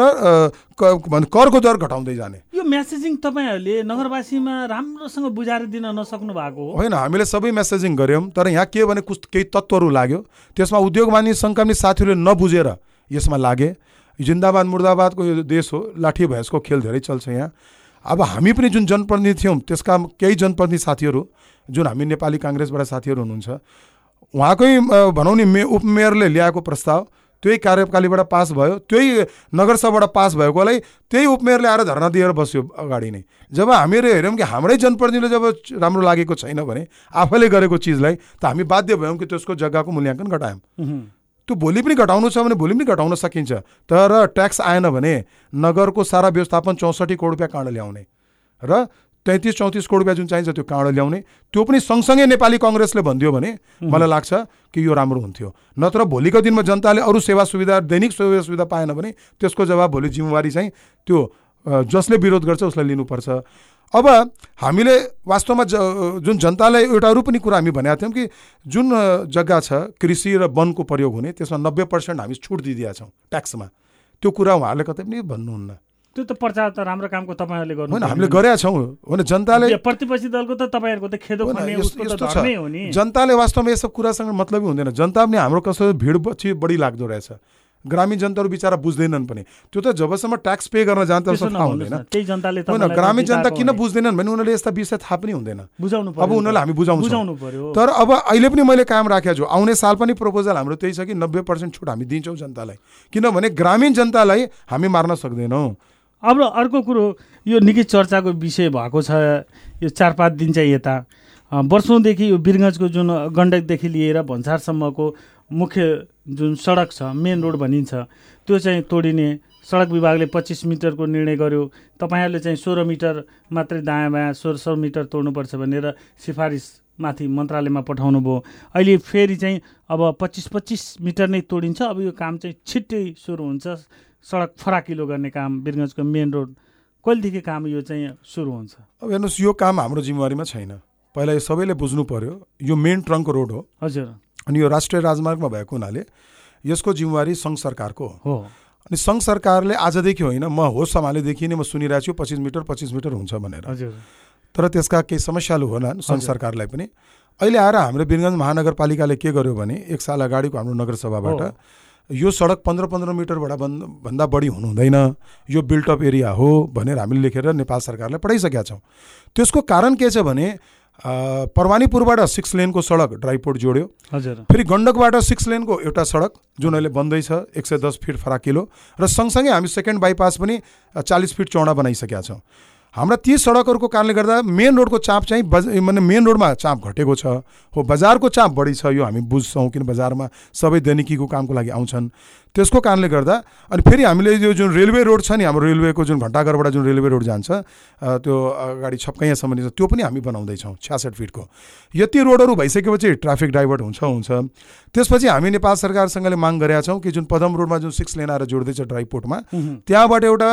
करको दर घटाउँदै जाने। यो मेसेजिङ तपाईँहरूले नगरवासीमा राम्रोसँग बुझाएर दिन नसक्नु भएको हो? होइन, हामीले सबै मेसेजिङ गऱ्यौँ, तर यहाँ के भने केही तत्त्वहरू लाग्यो, त्यसमा उद्योग वाणिज्य सङ्घका पनि साथीहरूले नबुझेर यसमा लागे। जिन्दाबाद मुर्दाबादको यो देश हो, लाठी भैँसको खेल धेरै चल्छ यहाँ। अब हामी पनि जुन जनप्रतिनिधि थियौँ, त्यसका केही जनप्रतिनिधि साथीहरू जुन हामी नेपाली काङ्ग्रेसबाट साथीहरू हुनुहुन्छ, उहाँकै भनौँ नि उपमेयरले ल्याएको प्रस्ताव त्यही कार्यपालिकाबाट पास भयो, त्यही नगरसभाबाट पास भएकोलाई त्यही उपमेयरले आएर धरना दिएर बस्यो अगाडि नै। जब हामीहरू हेऱ्यौँ कि हाम्रै जनप्रतिनिधिले जब राम्रो लागेको छैन भने आफैले गरेको चिजलाई, त हामी बाध्य भयौँ कि त्यसको जग्गाको मूल्याङ्कन घटायौँ। त्यो भोलि पनि घटाउनु छ भने भोलि पनि घटाउन सकिन्छ, तर ट्याक्स आएन भने नगरको सारा व्यवस्थापन 64 करोड रुपियाँ कहाँबाट ल्याउने र 33-34 करोड रुपियाँ जुन चाहिन्छ त्यो कहाँबाट ल्याउने, त्यो पनि सँगसँगै नेपाली काङ्ग्रेसले भनिदियो भने मलाई लाग्छ कि यो राम्रो हुन्थ्यो। नत्र भोलिको दिनमा जनताले अरू सेवा सुविधा, दैनिक सेवा सुविधा पाएन भने त्यसको जवाब भोलि जिम्मेवारी चाहिँ त्यो जसले विरोध गर्छ उसलाई लिनुपर्छ। अब हामीले वास्तवमा जुन जनतालाई एउटा अरू पनि कुरा हामी भनेका थियौँ कि जुन जग्गा छ कृषि र वनको प्रयोग हुने, त्यसमा 90% हामी छुट दिइदिएका छौँ ट्याक्समा। त्यो कुरा उहाँहरूले कतै पनि भन्नुहुन्न। त्यो त प्रचार त राम्रो कामको तपाईँहरूले गर्नु होइन, हामीले गरेका छौँ। होइन, जनताले प्रतिपक्षी दलको त तपाईँहरूको त खेदो खन्ने उसको त धर्मै हो नि। जनताले वास्तवमा यो सब कुरासँग मतलबै हुँदैन। जनता पनि हाम्रो कसो भिड पछि बढी लाग्दो रहेछ। ग्रामीण जनताहरू बिचारा बुझ्दैनन् पनि। त्यो त जबसम्म ट्याक्स पे गर्न जान्छ तबसम्म थाहा हुँदैन। त्यही जनताले त होइन, ग्रामीण जनता किन बुझ्दैनन् भने उनीहरूले यस्ता विषय थाहा पनि हुँदैन। बुझाउनु पर्यो। अब उनीहरूलाई हामी बुझाउनु पर्यो। तर अब अहिले पनि मैले कायम राखेको छु, आउने साल पनि प्रपोजल हाम्रो त्यही छ कि 90% छुट हामी दिन्छौँ जनतालाई, किनभने ग्रामीण जनतालाई हामी मार्न सक्दैनौँ। अब अर्को कुरो, यो निकै चर्चाको विषय भएको छ यो 4-5 दिन चाहिँ यता वर्षौँदेखि यो वीरगञ्जको जुन गण्डकदेखि लिएर भन्सारसम्मको मुख्य जुन सडक छ, मेन रोड भनिन्छ, त्यो चाहिँ तोडिने। सडक विभागले 25 मिटरको निर्णय गर्यो, तपाईँहरूले चाहिँ 16 मिटर मात्रै दायाँ बायाँ 1600 मिटर तोड्नुपर्छ भनेर सिफारिस माथि मन्त्रालयमा पठाउनु भयो। अहिले फेरि चाहिँ अब 25 मिटर नै तोडिन्छ। अब यो काम चाहिँ छिट्टै सुरु हुन्छ, सडक फराकिलो गर्ने काम, वीरगञ्जको मेन रोड कहिलेदेखि काम यो चाहिँ सुरु हुन्छ? अब हेर्नुहोस्, यो काम हाम्रो जिम्मेवारीमा छैन। पहिला यो सबैले बुझ्नु पर्यो, यो मेन ट्रङ्क रोड हो। हजुर। अनि यो राष्ट्रिय राजमार्गमा भएको हुनाले यसको जिम्मेवारी सङ्घ सरकारको हो। अनि सङ्घ सरकारले आजदेखि होइन, म होस सम्हालेदेखि नै म सुनिरहेको छु 25 मिटर हुन्छ भनेर। हजुर। तर त्यसका केही समस्याहरू होलान् सङ्घ सरकारलाई पनि। अहिले आएर हाम्रो वीरगञ्ज महानगरपालिकाले के गर्यो भने 1 साल अगाडिको हाम्रो नगरसभाबाट यो सडक 15 मिटरबाट भन्दा बढी हुनु हुँदैन, यो बिल्टअप एरिया हो भनेर हामीले लेखेर नेपाल सरकारलाई पठाइसकेका छौँ। त्यसको कारण के छ भने परवानीपुरबाट 6 लेनको सडक ड्राइपोर्ट जोड्यो। हजुर। फेरि गण्डकबाट 6 लेनको एउटा सडक जुन अहिले बन्दैछ 110 फिट फराकिलो, र सँगसँगै हामी सेकेन्ड बाइपास पनि 40 फिट चौडा बनाइसकेका छौँ। हाम्रा ती सडकहरूको कारणले गर्दा मेन रोडको चाप चाहिँ माने मेन रोडमा चाप घटेको छ। हो, बजारको चाप बढी छ, यो हामी बुझ्छौँ, किन बजारमा सबै दैनिकीको कामको लागि आउँछन्। त्यसको कारणले गर्दा अनि फेरि हामीले यो जुन रेलवे रोड छ नि हाम्रो रेलवेको जुन घण्टाघरबाट जुन रेलवे रोड जान्छ त्यो अगाडि छपकैयाँसम्म छ त्यो पनि हामी बनाउँदैछौँ 66 फिटको। यति रोडहरू भइसकेपछि ट्राफिक डाइभर्ट हुन्छ। त्यसपछि हामी नेपाल सरकारसँगले माग गरेका छौँ कि जुन पदम रोडमा जुन 6 लेन आएर जोड्दैछ ड्राइपोर्टमा त्यहाँबाट एउटा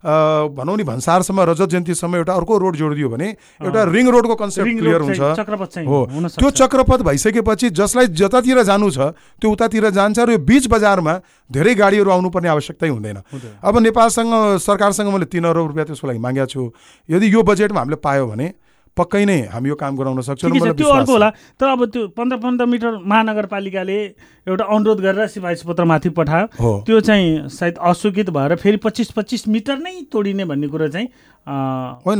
भनौँ नि भन्सारसम्म रजत जयन्तीसम्म एउटा अर्को रोड जोडिदियो भने एउटा रिङ रोडको कन्सेप्ट क्लियर हुन्छ। हो त्यो चक्रपथ भइसकेपछि जसलाई जतातिर जानु छ त्यो उतातिर जान्छ र यो बीच बजारमा धेरै गाडीहरू आउनुपर्ने आवश्यकतै हुँदैन। अब नेपालसँग सरकारसँग मैले 3 अरब रुपियाँ त्यसको लागि मागेको छु। यदि यो बजेटमा हामीले पायो भने पक्कै नै हामी यो काम गराउन सक्छौँ। त्यो अर्को होला तर अब त्यो 15 मिटर महानगरपालिकाले एउटा अनुरोध गरेर सिफारिस पत्र माथि पठायो त्यो चाहिँ सायद अस्वीकृत भएर फेरि 25 मिटर नै तोडिने भन्ने कुरा चाहिँ होइन।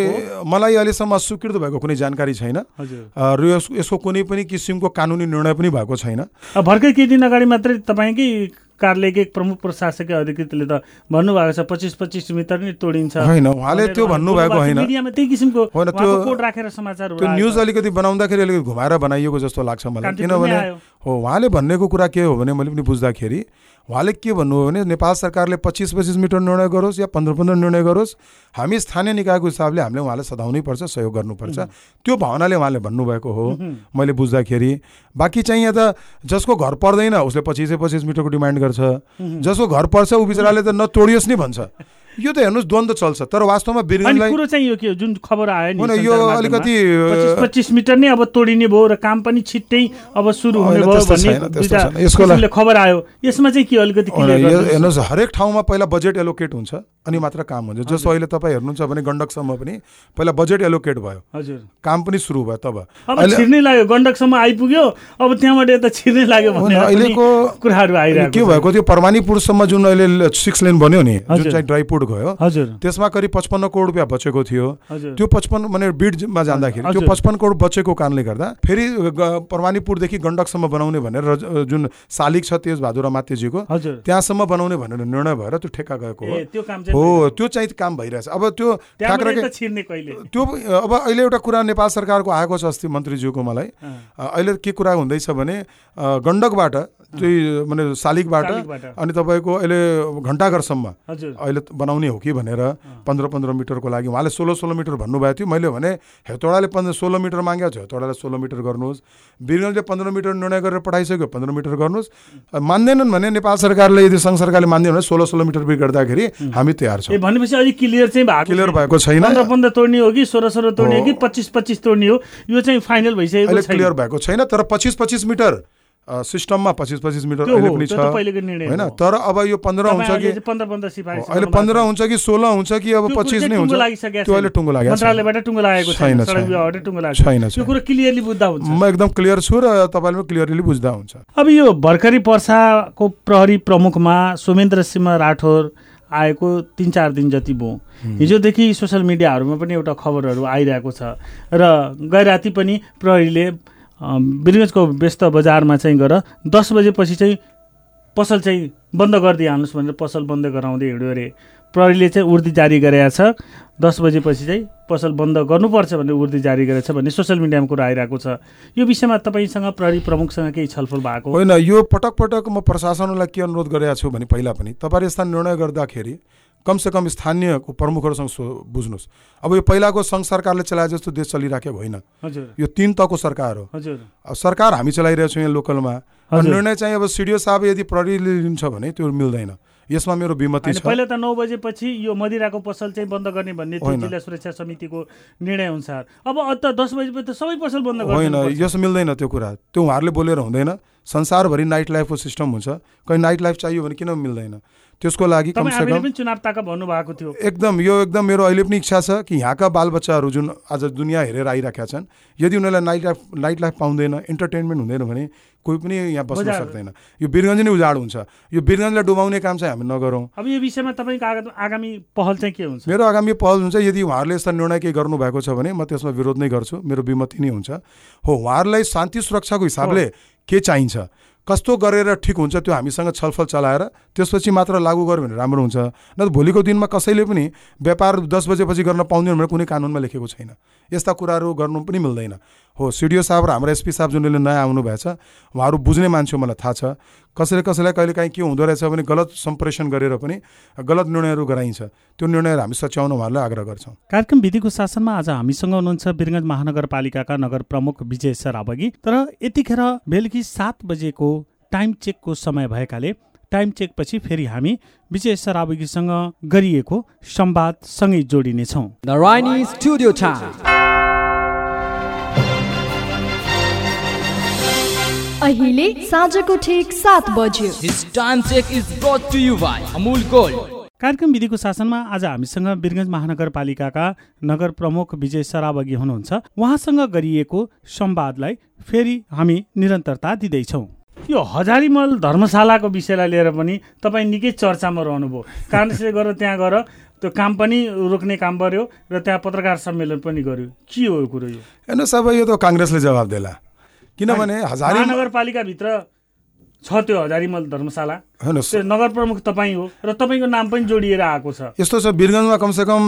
मलाई अहिलेसम्म स्वीकृत भएको कुनै जानकारी छैन र यसको कुनै पनि किसिमको कानुनी निर्णय पनि भएको छैन। भर्खर केही दिन अगाडि मात्रै तपाईँकै कार्यालयकै प्रमुख प्रशासकीय अधिकृतले त भन्नुभएको छ 25 मिटर नै तोडिन्छ। होइन उहाँले त्यो भन्नुभएको होइन, मिडियामा त्यही किसिमको कोड राखेर समाचार त्यो न्युज अलिकति बनाउँदाखेरि अलिकति घुमाएर बनाइएको जस्तो लाग्छ मलाई। किनभने हो उहाँले भन्नेको कुरा के हो भने मैले पनि बुझ्दाखेरि उहाँले के भन्नुभयो भने नेपाल सरकारले 25 मिटर निर्णय गरोस् या 15 निर्णय गरोस् हामी स्थानीय निकायको हिसाबले हामीले उहाँलाई सधाउनै पर्छ, सहयोग गर्नुपर्छ, त्यो भावनाले उहाँले भन्नुभएको हो मैले बुझ्दाखेरि। बाँकी चाहिँ यहाँ त जसको घर पर्दैन उसले 25 मिटरको डिमान्ड गर्छ, जसको घर पर्छ ऊ बिचराले त नतोडियोस् नि भन्छ। यो त हेर्नुहोस् द्वन्द्व चल्छ। तर वास्तवमा बिरगन्जलाई कुरो चाहिँ यो के जुन खबर आयो नि यो अलिकति 25 मिटर नै अब तोडिने भयो र काम पनि छिट्टै अब सुरु हुने भयो भन्ने यसको खबर आयो। यसमा चाहिँ के अलिकति हेर्नुहोस् हरेक ठाउँमा पहिला बजेट एलोकेट हुन्छ अनि मात्र काम हुन्छ। जस्तो अहिले तपाईँ हेर्नुहुन्छ भने गण्डकसम्म पनि पहिला बजेट एलोकेट भयो, हजुर काम पनि सुरु भयो। तब अब छिर्नै लाग्यो, गण्डकसम्म आइपुग्यो, अब त्यहाँबाट यता छिर्नै लाग्यो भन्ने अहिलेको कुराहरू आइरहेको के भएको थियो। परमानीपुरसम्म जुन अहिले 6 लेन बन्यो नि जुन चाहिँ ड्राइपोर्ट गयो त्यसमा करिब 55 करोड रुपियाँ बचेको थियो। त्यो 55 माने बिडमा जाँदाखेरि त्यो 55 करोड बचेको कारणले गर्दा फेरि परमानीपुरदेखि गण्डकसम्म बनाउने भनेर जुन सालिक छ तेज बहादुर मातेजीको त्यहाँसम्म बनाउने भनेर निर्णय भएर त्यो ठेक्का गएको हो। त्यो चाहिँ काम भइरहेछ। अब त्यो त्यो अब अहिले एउटा कुरा नेपाल सरकारको आएको छ अस्ति मन्त्रीज्यूको मलाई अहिले के कुरा हुँदैछ भने गण्डकबाट चाहिँ माने सालिकबाट अनि तपाईँको अहिले घण्टाघरसम्म अहिले बनाउने हो कि भनेर 15 मिटरको लागि उहाँले 16 मिटर भन्नुभएको थियो। मैले भने हेतौडाले 16 मिटर मागेको छ, हेतौडाले 16 मिटर गर्नुहोस्। बिरगन्जले 15 मिटर निर्णय गरेर पठाइसक्यो, 15 मिटर गर्नुहोस्। मान्दैनन् भने नेपाल सरकारले यदि सङ्घ सरकारले मान्दैन भने 16 मिटर बिर गर्दाखेरि हामी तयार छौँ। भनेपछि अझै क्लियर भएको छैन। 15 तोड्ने हो कि 16 तोड्ने हो कि 25 तोड्ने हो यो चाहिँ फाइनल भइसकेको छैन, क्लियर भएको छैन। तर 25 मिटर सिस्टममा 25 मिटर अहिले पनि छ होइन। तर अब यो 15 हुन्छ कि अहिले 15 हुन्छ कि 16 हुन्छ कि अब 25 नै हुन्छ त्यो अहिले टुङ्गो लागेको छैन। म एकदम क्लियर छु र तपाईँले क्लियरली बुझ्दा हुन्छ। अब यो भर्खरै पर्साको प्रहरी प्रमुखमा सोमेन्द्र सिंह राठौर आएको 3-4 दिन जति भयो। हिजोदेखि सोसियल मिडियाहरूमा पनि एउटा खबरहरू आइरहेको छ र गैराती पनि प्रहरीले बिरगन्जको व्यस्त बजारमा चाहिँ गएर 10 बजेपछि चाहिँ पसल चाहिँ बन्द गरिदिइहाल्नुहोस् भनेर पसल बन्द गराउँदै हिँड्यो अरे। प्रहरीले चाहिँ उर्दी जारी गरेको छ 10 बजेपछि चाहिँ पसल बन्द गर्नुपर्छ भनेर उर्दी जारी गरेको छ भन्ने सोसियल मिडियामा कुरा आइरहेको छ। यो विषयमा तपाईँसँग प्रहरी प्रमुखसँग केही छलफल भएको होइन? यो पटक म प्रशासनलाई के अनुरोध गरेको छु भने पहिला पनि तपाईँले यस्ता निर्णय गर्दाखेरि कमसेकम स्थानीयको प्रमुखहरूसँग बुझ्नुहोस्। अब यो पहिलाको सङ्घ सरकारले चलाए जस्तो देश चलिराखेको होइन, यो 3 तहको सरकार हो। अब सरकार हामी चलाइरहेछौँ यहाँ लोकलमा। निर्णय चाहिँ अब सिडिओ साहब यदि प्रहरीले लिन्छ भने त्यो मिल्दैन। यसमा मेरो विमति छ। पहिला त 9 बजेपछि यो मदिराको पसल चाहिँ बन्द गर्ने भन्ने थियो जिल्ला सुरक्षा समितिको निर्णय अनुसार। अब त 10 बजेपछि त सबै पसल बन्द गर्ने होइन, यसो मिल्दैन त्यो कुरा। त्यो उहाँहरूले बोलेर हुँदैन। संसारभरि नाइट लाइफको सिस्टम हुन्छ, कहीँ नाइट लाइफ चाहियो भने किन मिल्दैन? त्यसको लागि कमसेकम चुनाव ताका भन्नुभएको थियो। एकदम मेरो अहिले पनि इच्छा छ कि यहाँका बालबच्चाहरू जुन आज दुनियाँ हेरेर आइरहेका छन् यदि उनीहरूलाई नाइट लाइफ पाउँदैन, इन्टरटेनमेन्ट हुँदैन भने कोही पनि यहाँ बस्न सक्दैन। यो बिरगन्ज नै उजाड हुन्छ। यो बिरगन्जलाई डुबाउने काम चाहिँ हामी नगरौँ। अब यो विषयमा तपाईँको आगामी पहल चाहिँ के हुन्छ? मेरो आगामी पहल हुन्छ यदि उहाँहरूले यस्ता निर्णय केही गर्नुभएको छ भने म त्यसमा विरोध नै गर्छु। मेरो विमति नै हुन्छ। हो उहाँहरूलाई शान्ति सुरक्षाको हिसाबले के चाहिन्छ, कस्तो गरेर ठिक हुन्छ त्यो हामीसँग छलफल चलाएर त्यसपछि मात्र लागू गर्यो भने राम्रो हुन्छ। न त भोलिको दिनमा कसैले पनि व्यापार 10 बजेपछि गर्न पाउँदैन भनेर कुनै कानुनमा लेखेको छैन। यस्ता कुराहरू गर्नु पनि मिल्दैन। हो सिडिओ साहब र हाम्रो एसपी साहब जुनले नयाँ आउनु भएछ उहाँहरू बुझ्ने मान्छे हो, मलाई थाहा छ। कसैलाई कहिलेकाहीँ के हुँदो रहेछ भने गलत सम्प्रेषण गरेर पनि गलत निर्णयहरू गराइन्छ, त्यो निर्णयहरू हामी सच्याउन उहाँहरूलाई आग्रह गर्छौँ। कार्यक्रम विधिको शासनमा आज हामीसँग हुनुहुन्छ वीरगञ्ज महानगरपालिकाका नगर प्रमुख विजय सराबगी। तर यतिखेर बेलुकी 7 बजेको टाइम चेकको समय भएकाले टाइम चेकपछि फेरि हामी विजय सराबगीसँग गरिएको संवादसँगै जोडिनेछौँ। नारायणी स्टुडियो टाइम अहिले साँझको ठिक 7 बज्यो। This time check is brought to you by Amul Gold। कार्यक्रम विधिको शासनमा आज हामीसँग वीरगञ्ज महानगरपालिकाका नगर प्रमुख विजय सराबगी हुनुहुन्छ। उहाँसँग गरिएको संवादलाई फेरि हामी निरन्तरता दिँदैछौँ। यो हजारीमल धर्मशालाको विषयलाई लिएर पनि तपाईँ निकै चर्चामा रहनुभयो। काङ्ग्रेसले गरेर त्यहाँ गएर त्यो काम पनि रोक्ने काम गर्यो र त्यहाँ पत्रकार सम्मेलन पनि गर्यो। के हो यो कुरो? यो हेर्नुहोस्, अब यो त काङ्ग्रेसले जवाब देला, किनभने महानगरपालिकाभित्र छ त्यो हजारीमल धर्मशाला। हेर्नुहोस्, नगर प्रमुख तपाईँ हो र तपाईँको नाम पनि जोडिएर आएको छ। यस्तो छ, वीरगञ्जमा कमसेकम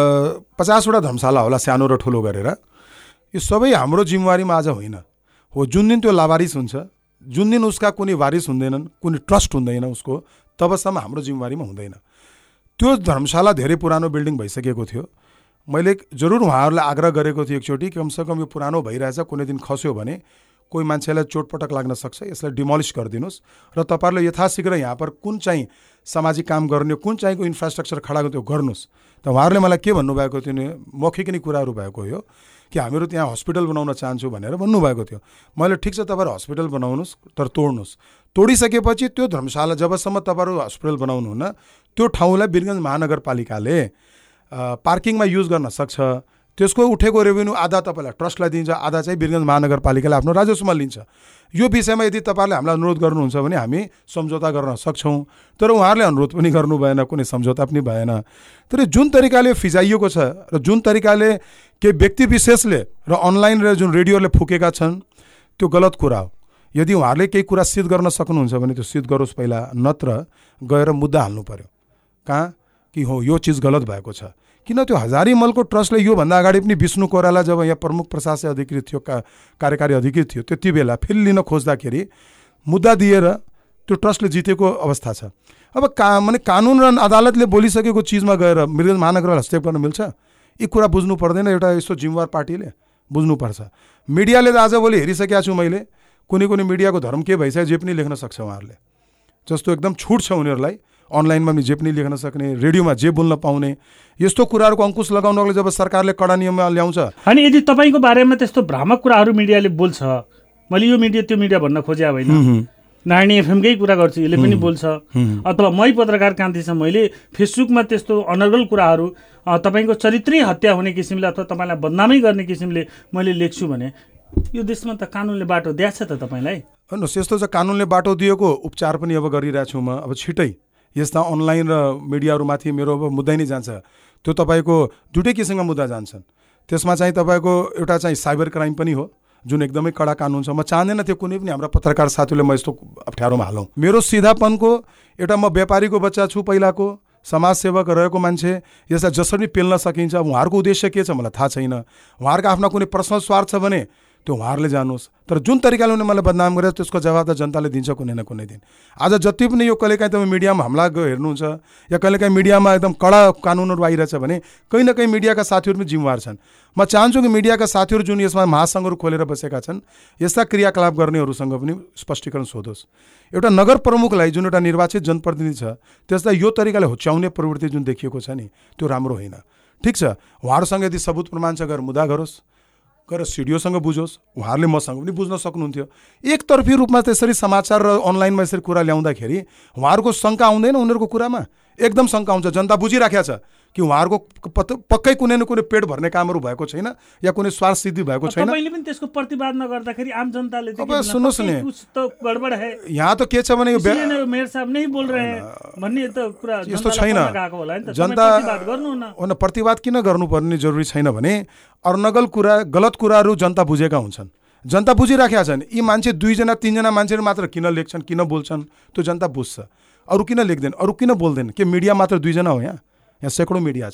50वटा धर्मशाला होला सानो र ठुलो गरेर। यो सबै हाम्रो जिम्मेवारीमा आज होइन हो। जुन दिन त्यो लावारिस हुन्छ, जुन दिन उसका कुनै वारिस हुँदैनन्, कुनै ट्रस्ट हुँदैन उसको, तबसम्म हाम्रो जिम्मेवारीमा हुँदैन। त्यो धर्मशाला धेरै पुरानो बिल्डिङ भइसकेको थियो। मैले जरुर उहाँहरूलाई आग्रह गरेको थिएँ एकचोटि, कमसेकम यो पुरानो भइरहेछ, कुनै दिन खस्यो भने कोही मान्छेलाई चोटपटक लाग्न सक्छ, यसलाई डिमोलिस गरिदिनुहोस् र तपाईँहरूले यथाशीघ्र यहाँ पर कुन चाहिँ सामाजिक काम गर्ने, कुन चाहिँको इन्फ्रास्ट्रक्चर खडा गर्नु त्यो गर्नुहोस्। त उहाँहरूले मलाई के भन्नुभएको थियो नि, मौखिक नै कुराहरू भएको हो कि हामीहरू त्यहाँ हस्पिटल बनाउन चाहन्छौँ भनेर भन्नुभएको थियो। मैले ठिक छ, तपाईँहरू हस्पिटल बनाउनुहोस् तर तोड्नुहोस्। तोडिसकेपछि त्यो धर्मशाला जबसम्म तपाईँहरू हस्पिटल बनाउनुहुन्न, त्यो ठाउँलाई वीरगञ्ज महानगरपालिकाले पार्किङमा युज गर्न सक्छ। त्यसको उठेको रेभेन्यू आधा तपाईँलाई ट्रस्टलाई दिन्छ, आधा चाहिँ वीरगञ्ज महानगरपालिकाले आफ्नो राजस्वमा लिन्छ। यो विषयमा यदि तपाईँहरूले हामीलाई अनुरोध गर्नुहुन्छ भने हामी सम्झौता गर्न सक्छौँ, तर उहाँहरूले अनुरोध पनि गर्नु भएन, कुनै सम्झौता पनि भएन। तर जुन तरिकाले फिजाइएको छ र जुन तरिकाले केही व्यक्ति विशेषले र अनलाइन र जुन रेडियोले फुकेका छन्, त्यो गलत कुरा हो। यदि उहाँहरूले केही कुरा सिद्ध गर्न सक्नुहुन्छ भने त्यो सिद्ध गरोस् पहिला, नत्र गएर मुद्दा हाल्नु पर्यो कहाँ कि हो यो चिज गलत भएको छ। किन त्यो हजारीमलको ट्रस्टले योभन्दा अगाडि पनि विष्णु कोइराला जब यहाँ प्रमुख प्रशासकीय अधिकृत थियो, कार्यकारी अधिकृत थियो, त्यति बेला फेरि लिन खोज्दाखेरि मुद्दा दिएर त्यो ट्रस्टले जितेको अवस्था छ। अब माने कानुन र अदालतले बोलिसकेको चिजमा गएर वीरगञ्ज महानगरलाई हस्तक्षेप गर्न मिल्छ? यी कुरा बुझ्नु पर्दैन। एउटा यस्तो जिम्मेवार पार्टीले बुझ्नुपर्छ। मिडियाले त आजभोलि हेरिसकेका छु मैले, कुनै मिडियाको धर्म के भइसक्यो, जे पनि लेख्न सक्छ उहाँहरूले। जस्तो एकदम छुट छ उनीहरूलाई, अनलाइनमा पनि जे पनि लेख्न सक्ने, रेडियोमा जे बोल्न पाउने। यस्तो कुराहरूको अंकुश लगाउनको जब सरकारले कडा नियम ल्याउँछ, अनि यदि तपाईँको बारेमा त्यस्तो भ्रामक कुराहरू मिडियाले बोल्छ, मैले यो मिडिया त्यो मिडिया भन्न खोज्या होइन, नारायणी एफएमकै कुरा गर्छु, यसले पनि बोल्छ, अथवा मै पत्रकार कान्ति छ, मैले फेसबुकमा त्यस्तो अनर्गल कुराहरू तपाईँको चरित्रै हत्या हुने किसिमले अथवा तपाईँलाई बदनामै गर्ने किसिमले मैले लेख्छु भने यो देशमा त कानुनले बाटो दिएछ त तपाईँलाई? हेर्नुहोस्, यस्तो चाहिँ कानुनले बाटो दिएको उपचार पनि अब गरिरहेको छु म। अब छिटै यस्ता अनलाइन र मिडियाहरूमाथि मेरो अब मुद्दा नै जान्छ। त्यो तपाईँको दुइटै किसिमका मुद्दा जान्छन्। त्यसमा चाहिँ तपाईँको एउटा चाहिँ साइबर क्राइम पनि हो, जुन एकदमै कडा कानुन छ। म चाहँदैन त्यो कुनै पनि हाम्रा पत्रकार साथीहरूले म यस्तो अप्ठ्यारोमा हालौँ। मेरो सिधापनको एउटा, म व्यापारीको बच्चा छु, पहिलाको समाजसेवक रहेको मान्छे, यसलाई जसरी पेल्न सकिन्छ। अब उहाँहरूको उद्देश्य के छ मलाई थाहा छैन। उहाँहरूको आफ्ना कुनै पर्सनल स्वार्थ छ भने त्यो उहाँहरूले जानुहोस्, तर जुन तरिकाले उनीहरूले मलाई बदनाम गरेर त्यसको जवाब त जनताले दिन्छ कुनै न कुनै दिन। आज जति पनि यो कहिलेकाहीँ तपाईँ मिडियामा हमला हेर्नुहुन्छ या कहिलेकाहीँ मिडियामा एकदम कडा कानुनहरू आइरहेछ भने कहीँ न कहीँ मिडियाका साथीहरू पनि जिम्मेवार छन्। म चाहन्छु कि मिडियाका साथीहरू जुन यसमा महासङ्घहरू खोलेर बसेका छन्, यस्ता क्रियाकलाप गर्नेहरूसँग पनि स्पष्टीकरण सोधोस्। एउटा नगर प्रमुखलाई, जुन एउटा निर्वाचित जनप्रतिनिधि छ, त्यसलाई यो तरिकाले होच्याउने प्रवृत्ति जुन देखिएको छ नि, त्यो राम्रो होइन। ठिक छ, उहाँहरूसँग यदि सबुत प्रमाण छ गएर मुद्दा गरोस्, गएर सिडिओसँग बुझोस्। उहाँहरूले मसँग पनि बुझ्न सक्नुहुन्थ्यो। एकतर्फी रूपमा त्यसरी समाचार र अनलाइनमा यसरी कुरा ल्याउँदाखेरि उहाँहरूको शङ्का आउँदैन? उनीहरूको कुरामा एकदम शङ्का आउँछ। जनता बुझिराखेको छ कि उहाँहरूको पक्कै कुनै न कुनै पेट भर्ने कामहरू भएको छैन या कुनै स्वार्थ सिद्धि भएको छैन। तपाईले पनि त्यसको प्रतिवाद नगर्दाखेरि आम जनताले अब सुन्नुहोस् न, कुछ त गडबड है यहाँ त के छ भने यो मेयर साहब नै बोल रहे हैं भन्ने त कुरा यस्तो छैन। जनता होइन, प्रतिवाद किन गर्नुपर्ने जरुरी छैन भने अर्नगल कुरा, गलत कुराहरू जनता बुझेका हुन्छन्। जनता बुझिराखेका छन्। यी मान्छे 2जना 3जना मान्छेहरू मात्र किन लेख्छन्, किन बोल्छन्, त्यो जनता बुझ्छ। अरू किन लेख्दैन, अरू किन बोल्दैन? के मिडिया मात्र 2जना हो? यहाँ सैकडौँ मिडिया छन्।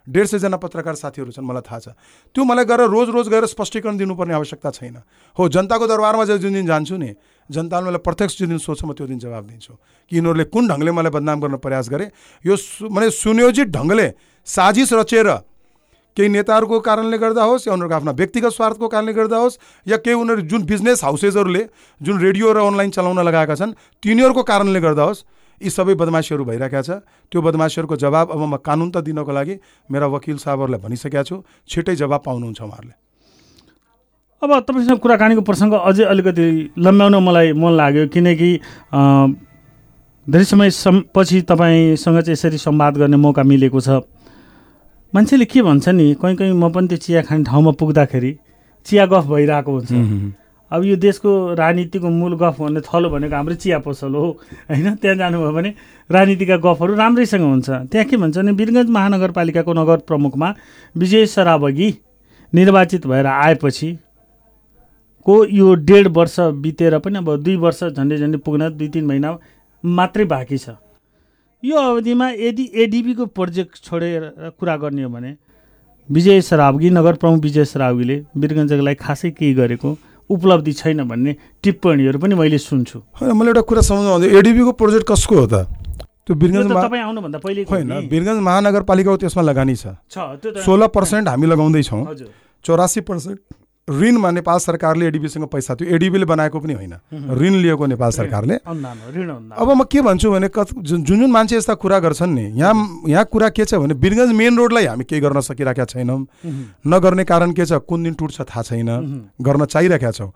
150 जना पत्रकार साथीहरू छन्, मलाई थाहा छ। त्यो मलाई गएर रोज गएर स्पष्टीकरण दिनुपर्ने आवश्यकता छैन। हो, जनताको दरबारमा जुन दिन जान्छु नि, जनताले मलाई प्रत्यक्ष जुन दिन सोध्छ म त्यो दिन जवाब दिन्छु कि यिनीहरूले कुन ढङ्गले मलाई बदनाम गर्न प्रयास गरे। यो माने सुनियोजित ढङ्गले साजिस रचेर केही नेताहरूको कारणले गर्दा होस् या उनीहरूको आफ्ना व्यक्तिगत स्वार्थको कारणले गर्दा होस् या केही उनीहरू जुन बिजनेस हाउसेसहरूले जुन रेडियो र अनलाइन चलाउन लगाएका छन् तिनीहरूको कारणले गर्दा होस्, यी सबै बदमासीहरू भइरहेका छ। त्यो बदमासीहरूको जवाब अब म कानुन त दिनको लागि मेरा वकिल साहबहरूलाई भनिसकेका छु, छिटै जवाब पाउनुहुन्छ उहाँहरूले। अब तपाईँसँग कुराकानीको प्रसङ्ग अझै अलिकति लम्ब्याउन मलाई मन लाग्यो, किनकि धेरै समय पछि तपाईँसँग चाहिँ यसरी संवाद गर्ने मौका मिलेको छ। मान्छेले के भन्छ नि, कहीँ म पनि त्यो चिया खाने ठाउँमा पुग्दाखेरि चिया गफ भइरहेको हुन्छ। अब यो देशको राजनीतिको मूल गफ भन्ने थलो भनेको हाम्रो चिया पसल हो होइन। त्यहाँ जानुभयो भने राजनीतिका गफहरू राम्रैसँग हुन्छ। त्यहाँ के भन्छ भने वीरगञ्ज महानगरपालिकाको नगर प्रमुखमा विजय सरावगी निर्वाचित भएर आएपछि को यो 1.5 वर्ष बितेर पनि अब 2 वर्ष झन्डै पुग्न 2-3 महिना मात्रै बाँकी छ। यो अवधिमा यदि एडिबीको प्रोजेक्ट छोडेर कुरा गर्ने हो भने विजय सरावगी, नगर प्रमुख विजय सरावगीले वीरगञ्जको लागि खासै केही गरेको उपलब्धि छैन भन्ने टिप्पणीहरू पनि मैले सुन्छु। होइन, मैले एउटा कुरा सम्झाउँछु, एडिबीको प्रोजेक्ट कसको हो त? त्यो वीरगञ्जमा तपाईँ आउनुभन्दा पहिले होइन, वीरगञ्ज महानगरपालिकाको त्यसमा लगानी छ। 16% हामी लगाउँदैछौँ, 84% ऋणमा नेपाल सरकारले एडिबीसँग पैसा, त्यो एडिबीले बनाएको पनि होइन, ऋण लिएको नेपाल सरकारले। अब म के भन्छु भने जुन मान्छे यस्ता कुरा गर्छन् नि, यहाँ कुरा के छ भने वीरगञ्ज मेन रोडलाई हामी केही गर्न सकिरहेका छैनौँ। नगर्ने कारण के छ, कुन दिन टुट्छ थाहा छैन, गर्न चाहिरहेका छौँ।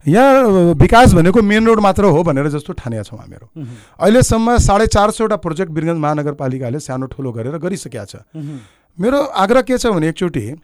यहाँ विकास भनेको मेन रोड मात्र हो भनेर जस्तो ठानेका छौँ हामीहरू। अहिलेसम्म 450 वटा प्रोजेक्ट वीरगञ्ज महानगरपालिकाले सानो ठुलो गरेर गरिसकेका छ। मेरो आग्रह के छ भने एकचोटि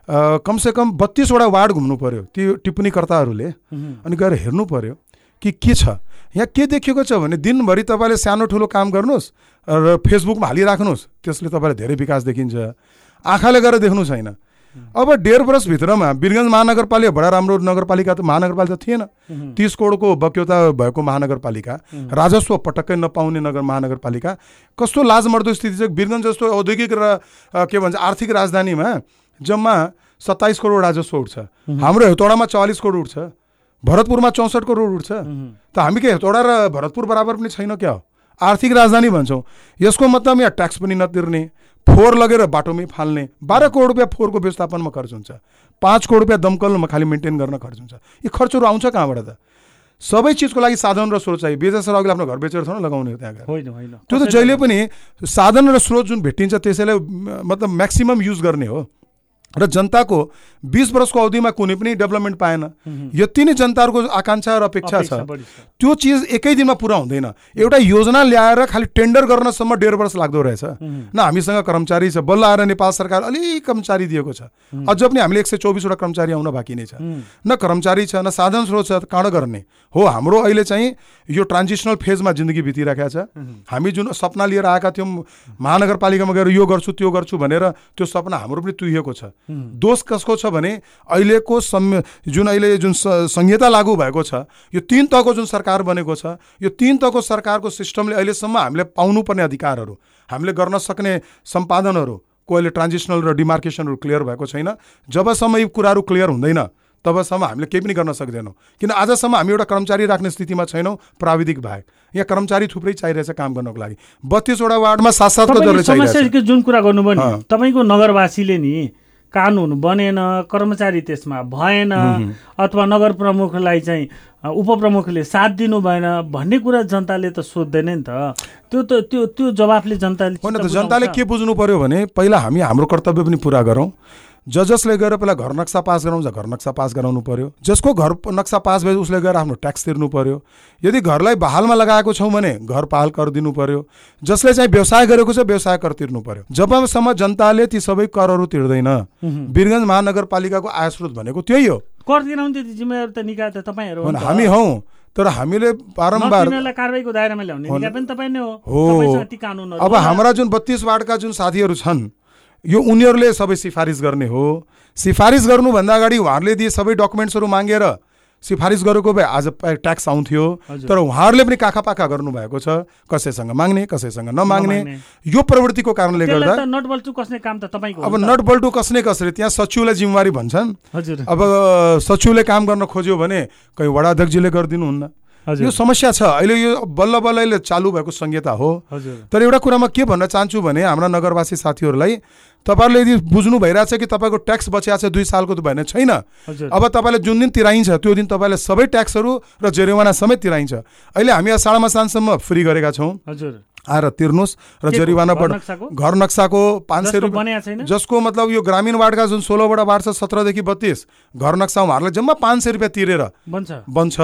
कमसेकम 32 वटा वार्ड घुम्नु पर्यो त्यो टिप्पणीकर्ताहरूले, अनि गएर हेर्नु पर्यो कि के छ यहाँ। के देखिएको छ भने दिनभरि तपाईँले सानो ठुलो काम गर्नुहोस् र फेसबुकमा हालिराख्नुहोस्, त्यसले तपाईँलाई धेरै विकास देखिन्छ, आँखाले गएर देख्नु छैन। अब 1.5 वर्षभित्रमा वीरगञ्ज महानगरपालिका बडा राम्रो नगरपालिका त महानगरपालिका थिएन। 30 करोडको बक्यौता भएको महानगरपालिका, राजस्व पटक्कै नपाउने महानगरपालिका, कस्तो लाजमर्दो स्थिति छ। वीरगञ्ज जस्तो औद्योगिक र के भन्छ आर्थिक राजधानीमा जम्मा 27 करोड राजस्व उठ्छ, हाम्रो हेतौडामा 44 करोड उठ्छ, भरतपुरमा 64 करोड उठ्छ। त हामी के हेतौडा र भरतपुर बराबर पनि छैन क्या हो? आर्थिक राजधानी भन्छौँ, यसको मतलब यहाँ ट्याक्स पनि नतिर्ने, फोहोर लगेर बाटोमै फाल्ने। 12 करोड रुपियाँ फोहोरको व्यवस्थापनमा खर्च हुन्छ, 5 करोड रुपियाँ दमकलमा खालि मेन्टेन गर्न खर्च हुन्छ। यी खर्चहरू आउँछ कहाँबाट त? सबै चिजको लागि साधन र स्रोत चाहिए। विजय सरावगीले आफ्नो घर बेचेर थोरै लगाउने हो त्यहाँ? होइन, त्यो त जहिले पनि साधन र स्रोत जुन भेटिन्छ त्यसैलाई मतलब म्याक्सिमम युज गर्ने हो। र जनताको 20 वर्षको अवधिमा कुनै पनि डेभलपमेन्ट पाएन। यति नै जनताहरूको आकांक्षा र अपेक्षा छ, त्यो चिज एकै दिनमा पुरा हुँदैन। एउटा योजना ल्याएर खालि टेन्डर गर्नसम्म 1.5 वर्ष लाग्दो रहेछ। न हामीसँग कर्मचारी छ, बल्ल आएर नेपाल सरकार अलिक कर्मचारी दिएको छ, अझ पनि हामीले 124 वटा कर्मचारी आउन बाँकी नै छ। न कर्मचारी छ, न साधन स्रोत छ, कहाँ गर्ने हो? हाम्रो अहिले चाहिँ यो ट्रान्जिसनल फेजमा जिन्दगी बितिरहेको छ। हामी जुन सपना लिएर आएका थियौँ महानगरपालिकामा गएर यो गर्छु त्यो गर्छु भनेर, त्यो सपना हाम्रो पनि तुहिएको छ। दोष कसको छ भने अहिलेको जुन संहिता लागू भएको छ, यो 3 तहको जुन सरकार बनेको छ, यो 3 तहको सरकारको सिस्टमले अहिलेसम्म हामीले पाउनुपर्ने अधिकारहरू, हामीले गर्न सक्ने सम्पादनहरू को अहिले ट्रान्जिसनल र डिमार्केसनहरू क्लियर भएको छैन। जबसम्म यी कुराहरू क्लियर हुँदैन तबसम्म हामीले केही पनि गर्न सक्दैनौँ। किन आजसम्म हामी एउटा कर्मचारी राख्ने स्थितिमा छैनौँ, प्राविधिक बाहेक। यहाँ कर्मचारी थुप्रै चाहिरहेछ काम गर्नको लागि। 32 वटा वार्डमा 7-7 दरले चाहिरहेछ। जुन कुरा गर्नुभयो नि, तपाईँको नगरवासीले नि कानुन बनेन, कर्मचारी त्यसमा भएन, अथवा नगर प्रमुखलाई चाहिँ उपप्रमुखले साथ दिनु भएन भन्ने कुरा जनताले त सोध्दैन नि त। त्यो जवाफले जनताले होइन त। जनताले के बुझ्नु पर्यो भने पहिला हामी हाम्रो कर्तव्य पनि पुरा गरौँ। जसले गएर पहिला घर नक्सा पास गराउँछ, घर नक्सा पास गराउनु पर्यो। जसको घर नक्सा पास भए उसले गएर आफ्नो ट्याक्स तिर्नु पर्यो। यदि घरलाई बहालमा लगाएको छौँ भने घर बहाल कर दिनु पर्यो। जसले चाहिँ व्यवसाय गरेको छ व्यवसाय कर तिर्नु पर्यो। जबसम्म जनताले ती सबै करहरू तिर्दैन, वीरगञ्ज महानगरपालिकाको आय स्रोत भनेको त्यही हो। कर तिराउने जिम्मेवारी त निकाय त तपाईँहरू हो, हामी हौँ। तर हामीले बारम्बार कारबाहीको दायरामा ल्याउने निकाय पनि तपाईँ नै हो। अब हाम्रा जुन 32 वार्डका जुन साथीहरू छन्, यो उनीहरूले सबै सिफारिस गर्ने हो। सिफारिस गर्नुभन्दा अगाडि उहाँहरूले दिए सबै डकुमेन्ट्सहरू मागेर सिफारिस गरेको भए आज ट्याक्स आउँथ्यो, तर उहाँहरूले पनि काखा-पाखा गर्नुभएको छ, कसैसँग माग्ने कसैसँग नमाग्ने। यो प्रवृत्तिको कारणले गर्दा नटबल्टु कसले काम त तपाईको अब नटबल्टु कसले कसरी त्यहाँ सचिवलाई जिम्मेवारी भन्छन्। अब सचिवले काम गर्न खोज्यो भने कहीँ वडा अध्यक्षले गरिदिनुहुन्न। यो समस्या छ। अहिले यो बल्ल बल्ल चालु भएको संहिता हो। तर एउटा कुरा म के भन्न चाहन्छु भने हाम्रा नगरवासी साथीहरूलाई, तपाईँहरूले यदि बुझ्नु भइरहेछ कि तपाईँको ट्याक्स बचिया छ 2 सालको त भएन छैन। अब तपाईँले जुन दिन तिराइन्छ त्यो दिन तपाईँले सबै ट्याक्सहरू र जरिवाना समेत तिराइन्छ। अहिले हामी असाढ मसानसम्म फ्री गरेका छौँ। आएर तिर्नुहोस् र जरिवाना घर नक्साको 500 रुपियाँ, जसको मतलब यो ग्रामीण वार्डका जुन 16 वटा वार्ड छ 17 देखि 32 घर नक्सा उहाँहरूले जम्मा 500 रुपियाँ तिरेर बन्छ।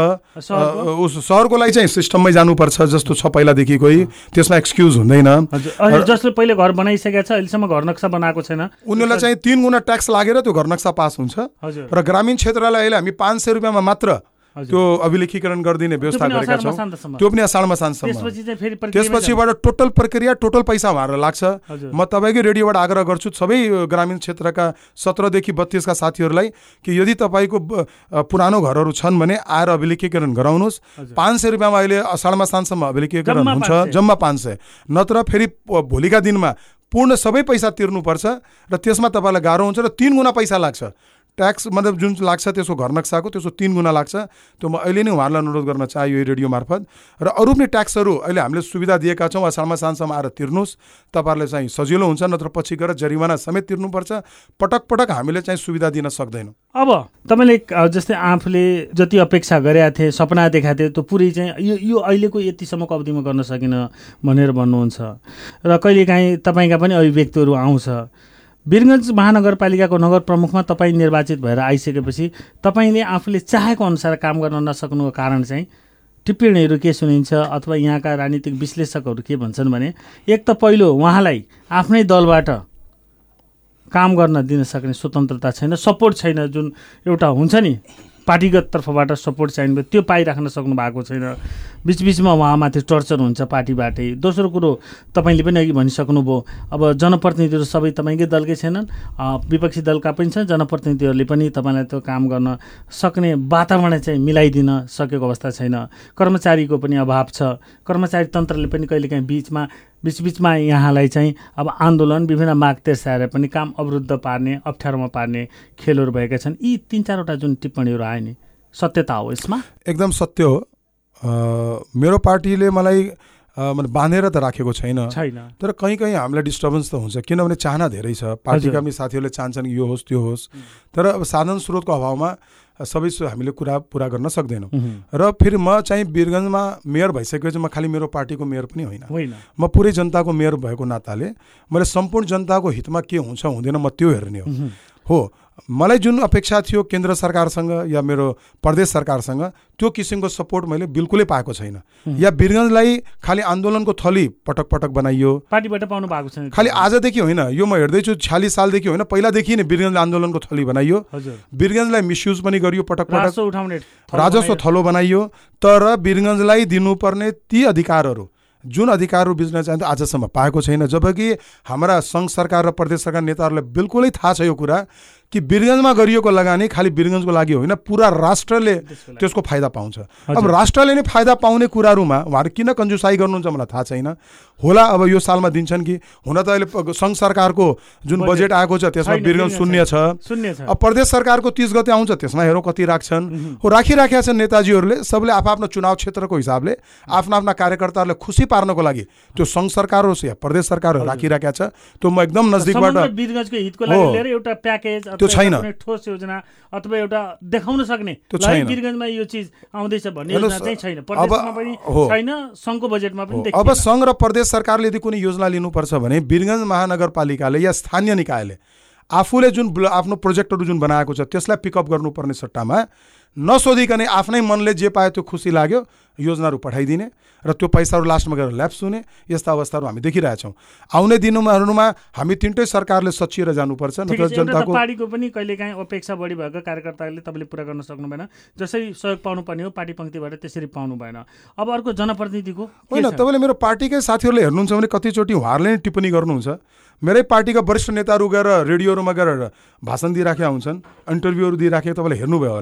उस सहरको लागि चाहिँ सिस्टममै जानुपर्छ जस्तो छ पहिलादेखिकै, त्यसमा एक्सक्युज हुँदैन। जसले पहिले घर बनाइसकेको छ अहिलेसम्म घर नक्सा बनाएको छैन उनीहरूलाई चाहिँ 3 गुणा ट्याक्स लागेर त्यो घर नक्सा पास हुन्छ। र ग्रामीण क्षेत्रलाई अहिले हामी 500 रुपियाँमा मात्र त्यो अभिलेखीकरण गरिदिने व्यवस्था गरेका छौँ। त्यो पनि असाढ मसानसम्म। त्यसपछिबाट टोटल प्रक्रिया टोटल पैसा उहाँहरूलाई लाग्छ। म तपाईँकै रेडियोबाट आग्रह गर्छु सबै ग्रामीण क्षेत्रका 17 देखि 32 का साथीहरूलाई कि यदि तपाईँको पुरानो घरहरू छन् भने आएर अभिलेखीकरण गराउनुहोस्। 500 रुपियाँमा अहिले असाढ मसानसम्म अभिलेखीकरण हुन्छ, जम्मा 500। नत्र फेरि भोलिका दिनमा पूर्ण सबै पैसा तिर्नुपर्छ र त्यसमा तपाईँलाई गाह्रो हुन्छ र 3 गुणा पैसा लाग्छ। ट्याक्स मतलब जुन लाग्छ त्यसको घर नक्साको त्यसको 3 गुणा लाग्छ। त्यो म अहिले नै उहाँहरूलाई अनुरोध गर्न चाहे यो रेडियो मार्फत। र अरू पनि ट्याक्सहरू अहिले हामीले सुविधा दिएका छौँ। असाढ मसानसम्म आएर तिर्नुहोस्, तपाईँहरूले चाहिँ सजिलो हुन्छ। नत्र पछि गएर जरिवाना समेत तिर्नुपर्छ। पटक पटक हामीले चाहिँ सुविधा दिन सक्दैनौँ। अब तपाईँले जस्तै आफूले जति अपेक्षा गरेका थिए, सपना देखाएको थिए, त्यो पुरै चाहिँ यो अहिलेको यतिसम्मको अवधिमा गर्न सकिन भनेर भन्नुहुन्छ। र कहिलेकाहीँ तपाईँका पनि अभिव्यक्तिहरू आउँछ। वीरगञ्ज महानगरपालिकाको नगर प्रमुखमा तपाईँ निर्वाचित भएर आइसकेपछि तपाईँले आफूले चाहेको अनुसार काम गर्न नसक्नुको कारण चाहिँ टिप्पणीहरू के सुनिन्छ अथवा यहाँका राजनीतिक विश्लेषकहरू के भन्छन् भने एक त पहिलो उहाँलाई आफ्नै दलबाट काम गर्न दिन सक्ने स्वतन्त्रता छैन, सपोर्ट छैन। जुन एउटा हुन्छ नि पार्टीगत तर्फबाट सपोर्ट चाहिने त्यो पाइराख्न सक्नु भएको छैन। बिचबिचमा उहाँमाथि टर्चर हुन्छ पार्टीबाटै। दोस्रो कुरो तपाईँले पनि अघि भनिसक्नुभयो, अब जनप्रतिनिधिहरू सबै तपाईँकै दलकै छैनन्, विपक्षी दलका पनि छन्। जनप्रतिनिधिहरूले पनि तपाईँलाई त्यो काम गर्न सक्ने वातावरण चाहिँ मिलाइदिन सकेको अवस्था छैन। कर्मचारीको पनि अभाव छ। कर्मचारी तन्त्रले पनि कहिलेकाहीँ बिचबिचमा यहाँलाई चाहिँ अब आन्दोलन विभिन्न माग तेर्साएर पनि काम अवरुद्ध पार्ने, अप्ठ्यारोमा पार्ने खेलहरू भएका छन्। यी 3-4वटा जुन टिप्पणीहरू आए नि, सत्यता हो यसमा? एकदम सत्य हो। मेरो पार्टीले मलाई बाँधेर त राखेको छैन, तर कहीँ हामीलाई डिस्टर्बेन्स त हुन्छ। किनभने चाहना धेरै छ, पार्टीका पनि साथीहरूले चाहन्छन् यो होस् त्यो होस्। तर अब साधन स्रोतको अभावमा सबै हामीले कुरा पुरा गर्न सक्दैनौँ। र फेरि म चाहिँ वीरगञ्जमा मेयर भइसकेपछि म खालि मेरो पार्टीको मेयर पनि होइन, म पुरै जनताको मेयर भएको नाताले मैले सम्पूर्ण जनताको हितमा के हुन्छ हुँदैन म त्यो हेर्ने हो। मलाई जुन अपेक्षा थियो केन्द्र सरकारसँग या मेरो प्रदेश सरकारसँग त्यो किसिमको सपोर्ट मैले बिल्कुलै पाएको छैन। या वीरगञ्जलाई खालि आन्दोलनको थली पटक पटक बनाइयो, पार्टीबाट पाउनु भएको छैन। खालि आजदेखि होइन, यो म हेर्दैछु 46 सालदेखि होइन, पहिलादेखि नै वीरगञ्ज आन्दोलनको थली बनाइयो। वीरगञ्जलाई मिसयुज पनि गरियो, पटक पटक राजस्व थलो बनाइयो। तर वीरगञ्जलाई दिनुपर्ने ती अधिकारहरू जुन अधिकारहरू बुझ्न चाहन्थ्यो आजसम्म पाएको छैन। जबकि हाम्रा सङ्घ सरकार र प्रदेश सरकार नेताहरूलाई बिल्कुलै थाहा छ यो कुरा कि वीरगञ्जमा गरिएको लगानी खालि वीरगञ्जको लागि होइन, पुरा राष्ट्रले त्यसको फाइदा पाउँछ। अब राष्ट्रले नै फाइदा पाउने कुराहरूमा उहाँहरू किन कन्जुसाई गर्नुहुन्छ मलाई थाहा छैन। होला अब यो सालमा दिन्छन् कि, हुन त अहिले सङ्घ सरकारको जुन बजेट आएको छ त्यसमा वीरगञ्ज शून्य छ। अब प्रदेश सरकारको 30 गते आउँछ, त्यसमा हेरौँ कति राख्छन्। राखिराखेका छन् नेताजीहरूले। सबले आफ्नो चुनाव क्षेत्रको हिसाबले आफ्ना कार्यकर्ताहरूलाई खुसी पार्नको लागि त्यो सङ्घ सरकार होस् या प्रदेश सरकार राखिराखेका छ। त्यो म एकदम नजिकबाट वीरगञ्जको हितको लागि लिएर एउटा प्याकेज त्यो छैन, ठोस योजना अथवा एउटा देखाउन सक्ने वीरगञ्जमा यो चिज आउँदैछ भन्ने योजना चाहिँ छैन। प्रदेशमा पनि छैन, सङ्घको बजेटमा पनि देखिदैन। अब सङ्घ र प्रदेश सरकारले यदि कुनै योजना लिनुपर्छ भने वीरगञ्ज महानगरपालिकाले या स्थानीय निकायले आफूले जुन आफ्नो प्रोजेक्टहरू जुन बनाएको छ त्यसलाई पिकअप गर्नुपर्ने सट्टामा नसोधिकनै आफ्नै मनले जे पायो त्यो खुसी लाग्यो योजनाहरू पठाइदिने र त्यो पैसाहरू लास्टमा गएर ल्याप्स हुने यस्ता अवस्थाहरू हामी देखिरहेछौँ। आउने दिनहरूमा हामी तिनटै सरकारले सचिएर जानुपर्छ। नत्र जनताको पार्टीको पनि कहिलेकाहीँ अपेक्षा बढी भएको कार्यकर्ताहरूले तपाईँले पुरा गर्न सक्नु भएन, जसरी सहयोग पाउनु पर्ने हो पार्टी पङ्क्तिबाट त्यसरी पाउनु भएन। अब अर्को जनप्रतिनिधिको होइन, तपाईँले मेरो पार्टीकै साथीहरूले हेर्नुहुन्छ भने कतिचोटि उहाँहरूले नै टिप्पणी गर्नुहुन्छ। मेरै पार्टीका वरिष्ठ नेताहरू गएर रेडियोहरूमा गएर भाषण दिइराखेका हुन्छन्, इन्टरभ्यूहरू दिइराखेको तपाईँले हेर्नुभयो होला।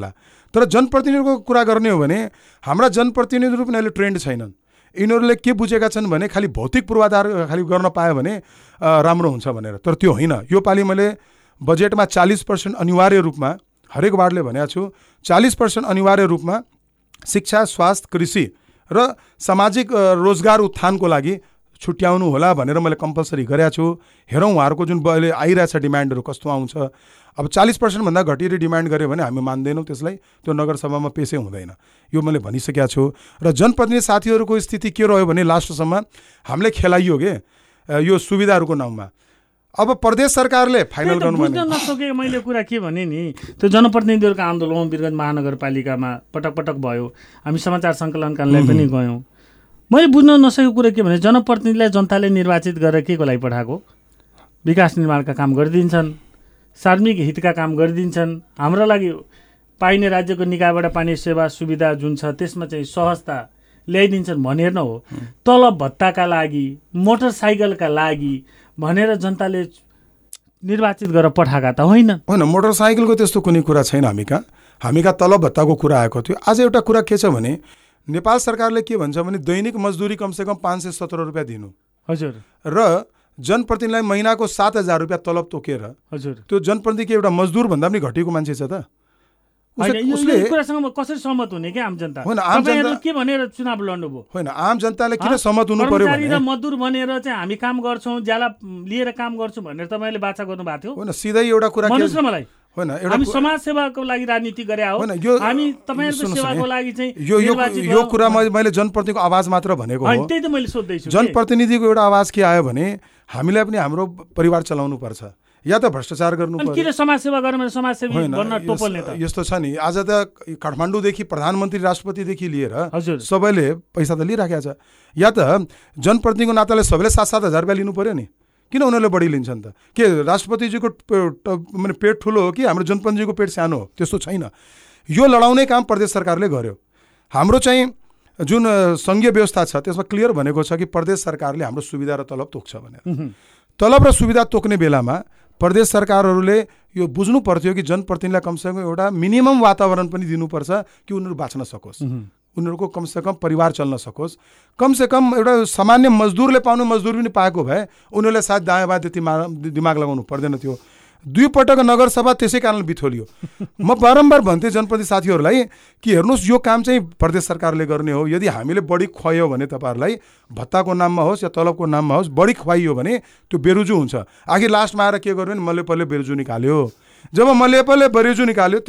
तर जनप्रतिनिधिको कुरा गर्ने हो भने हाम्रा जनप्रतिनिधिहरू पनि अहिले ट्रेन्ड छैनन्। यिनीहरूले के बुझेका छन् भने खालि भौतिक पूर्वाधार खालि गर्न पायो भने राम्रो हुन्छ भनेर, तर त्यो होइन। यो पालि मैले बजेटमा 40% अनिवार्य रूपमा हरेक वार्डले भनेको छु, 40% अनिवार्य रूपमा शिक्षा, स्वास्थ्य, कृषि र सामाजिक रोजगार उत्थानको लागि छुट्याउनु होला भनेर मैले कम्पलसरी गरेको छु। हेरौँ उहाँहरूको जुन अहिले आइरहेछ डिमान्डहरू कस्तो आउँछ। अब 40% भन्दा घटेर डिमान्ड गऱ्यो भने हामी मान्दैनौँ त्यसलाई, त्यो नगरसभामा पेसै हुँदैन, यो मैले भनिसकेको छु। र जनप्रतिनिधि साथीहरूको स्थिति के रह्यो भने लास्टसम्म हामीले खेलाइयो के यो सुविधाहरूको नाउँमा। अब प्रदेश सरकारले फाइनल गर्नु बुझ्न नसके मैले कुरा के भने नि, त्यो जनप्रतिनिधिहरूको आन्दोलन वीरगञ्ज महानगरपालिकामा पटक पटक भयो, हामी समाचार सङ्कलनकालाई पनि गयौँ। मैले बुझ्न नसकेको कुरा के भने जनप्रतिनिधिलाई जनताले निर्वाचित गरेर के को लागि पठाएको? विकास निर्माणका काम गरिदिन्छन्, सार्वजनिक हितका काम गरिदिन्छन्, हाम्रो लागि पाइने राज्यको निकायबाट पाइने सेवा सुविधा जुन छ त्यसमा चाहिँ सहजता ल्याइदिन्छन् भनेर न हो। तलब भत्ताका लागि, मोटरसाइकलका लागि भनेर जनताले निर्वाचित गरेर पठाएका त होइन। मोटरसाइकलको त्यस्तो कुनै कुरा छैन। हामी कहाँ तलब भत्ताको कुरा आएको थियो। आज एउटा कुरा के छ भने नेपाल सरकारले के भन्छ भने दैनिक मजदुरी कमसेकम 517 रुपियाँ दिनु। हजुर। र जनप्रतिनिधिलाई महिनाको 7,000 रुपियाँ तलब तोकेर, हजुर, त्यो जनप्रतिनिधि एउटा मजदुर भन्दा पनि घटेको मान्छे छ त? उसले कुरासँग कसरी सहमत हुने क्या आम जनता? होइन, आम जनता के भनेर चुनाव लड्नुभयो? होइन, आम जनताले किन सहमत हुनु पर्यो भने मजदुर भनेर चाहिँ हामी काम गर्छौँ, ज्याला लिएर काम गर्छौँ भनेर तपाईँले बाचा गर्नुभएको थियो? होइन, सिधै एउटा कुरा भन्नुहोस् न मलाई। होइन, हामी समाज सेवाको लागि राजनीति गरे हो, हामी तपाईँहरूको सेवाको लागि चाहिँ यो कुरा मैले जनप्रतिनिधिको आवाज मात्र भनेको हो। त्यही त मैले सोध्दैछु। जनप्रतिनिधिको एउटा आवाज के आयो भने हामीलाई पनि हाम्रो परिवार चलाउनु पर्छ या त भ्रष्टाचार गर्नु पर्छ। किन समाजसेवा गर्ने भने समाजसेवी बन्न टोपल्ने त? यस्तो छ नि, आज त काठमाडौँदेखि प्रधानमन्त्री राष्ट्रपतिदेखि लिएर सबैले पैसा त लिइराखेको छ। या त जनप्रतिनिधिको नाताले सबैले 7,000 रुपियाँ लिनु पर्यो नि, किन उनीहरूले बढी लिन्छन् त? के राष्ट्रपतिजीको माने पेट ठुलो हो कि हाम्रो जनप्रतिनिधिको पेट सानो हो? त्यस्तो छैन। यो लडाउने काम प्रदेश सरकारले गर्यो। हाम्रो चाहिँ जुन सङ्घीय व्यवस्था छ त्यसमा क्लियर भनेको छ कि प्रदेश सरकारले हाम्रो सुविधा र तलब तोक्छ भनेर। तलब र सुविधा तोक्ने बेलामा प्रदेश सरकारहरूले यो बुझ्नु पर्थ्यो कि जनप्रतिनिधिलाई कमसेकम एउटा मिनिमम वातावरण पनि दिनुपर्छ कि उनीहरू बाँच्न सकोस्, उनीहरूको कमसेकम परिवार चल्न सकोस्। कमसेकम एउटा सामान्य मजदुरले पाउने मजदुर पनि पाएको भए उनीहरूले सायद दायाँ बायाँ त्यति दिमाग लगाउनु पर्दैन थियो। 2 पटक नगरसभा त्यसै कारण बिथोलियो। म बारम्बार भन्थेँ जनप्रतिनिधि साथीहरूलाई कि हेर्नुहोस् यो काम चाहिँ प्रदेश सरकारले गर्ने हो। यदि हामीले बढी खुवाइयो भने तपाईँहरूलाई भत्ताको नाममा होस् या तलबको नाममा होस् बढी खुवाइयो भने त्यो बेरुजु हुन्छ। आखिर लास्टमा आएर के गर्यो भने मल्लेपल्ले बेरुजु निकाल्यो। जब मल्लेपल्ले बेरुजु निकाल्यो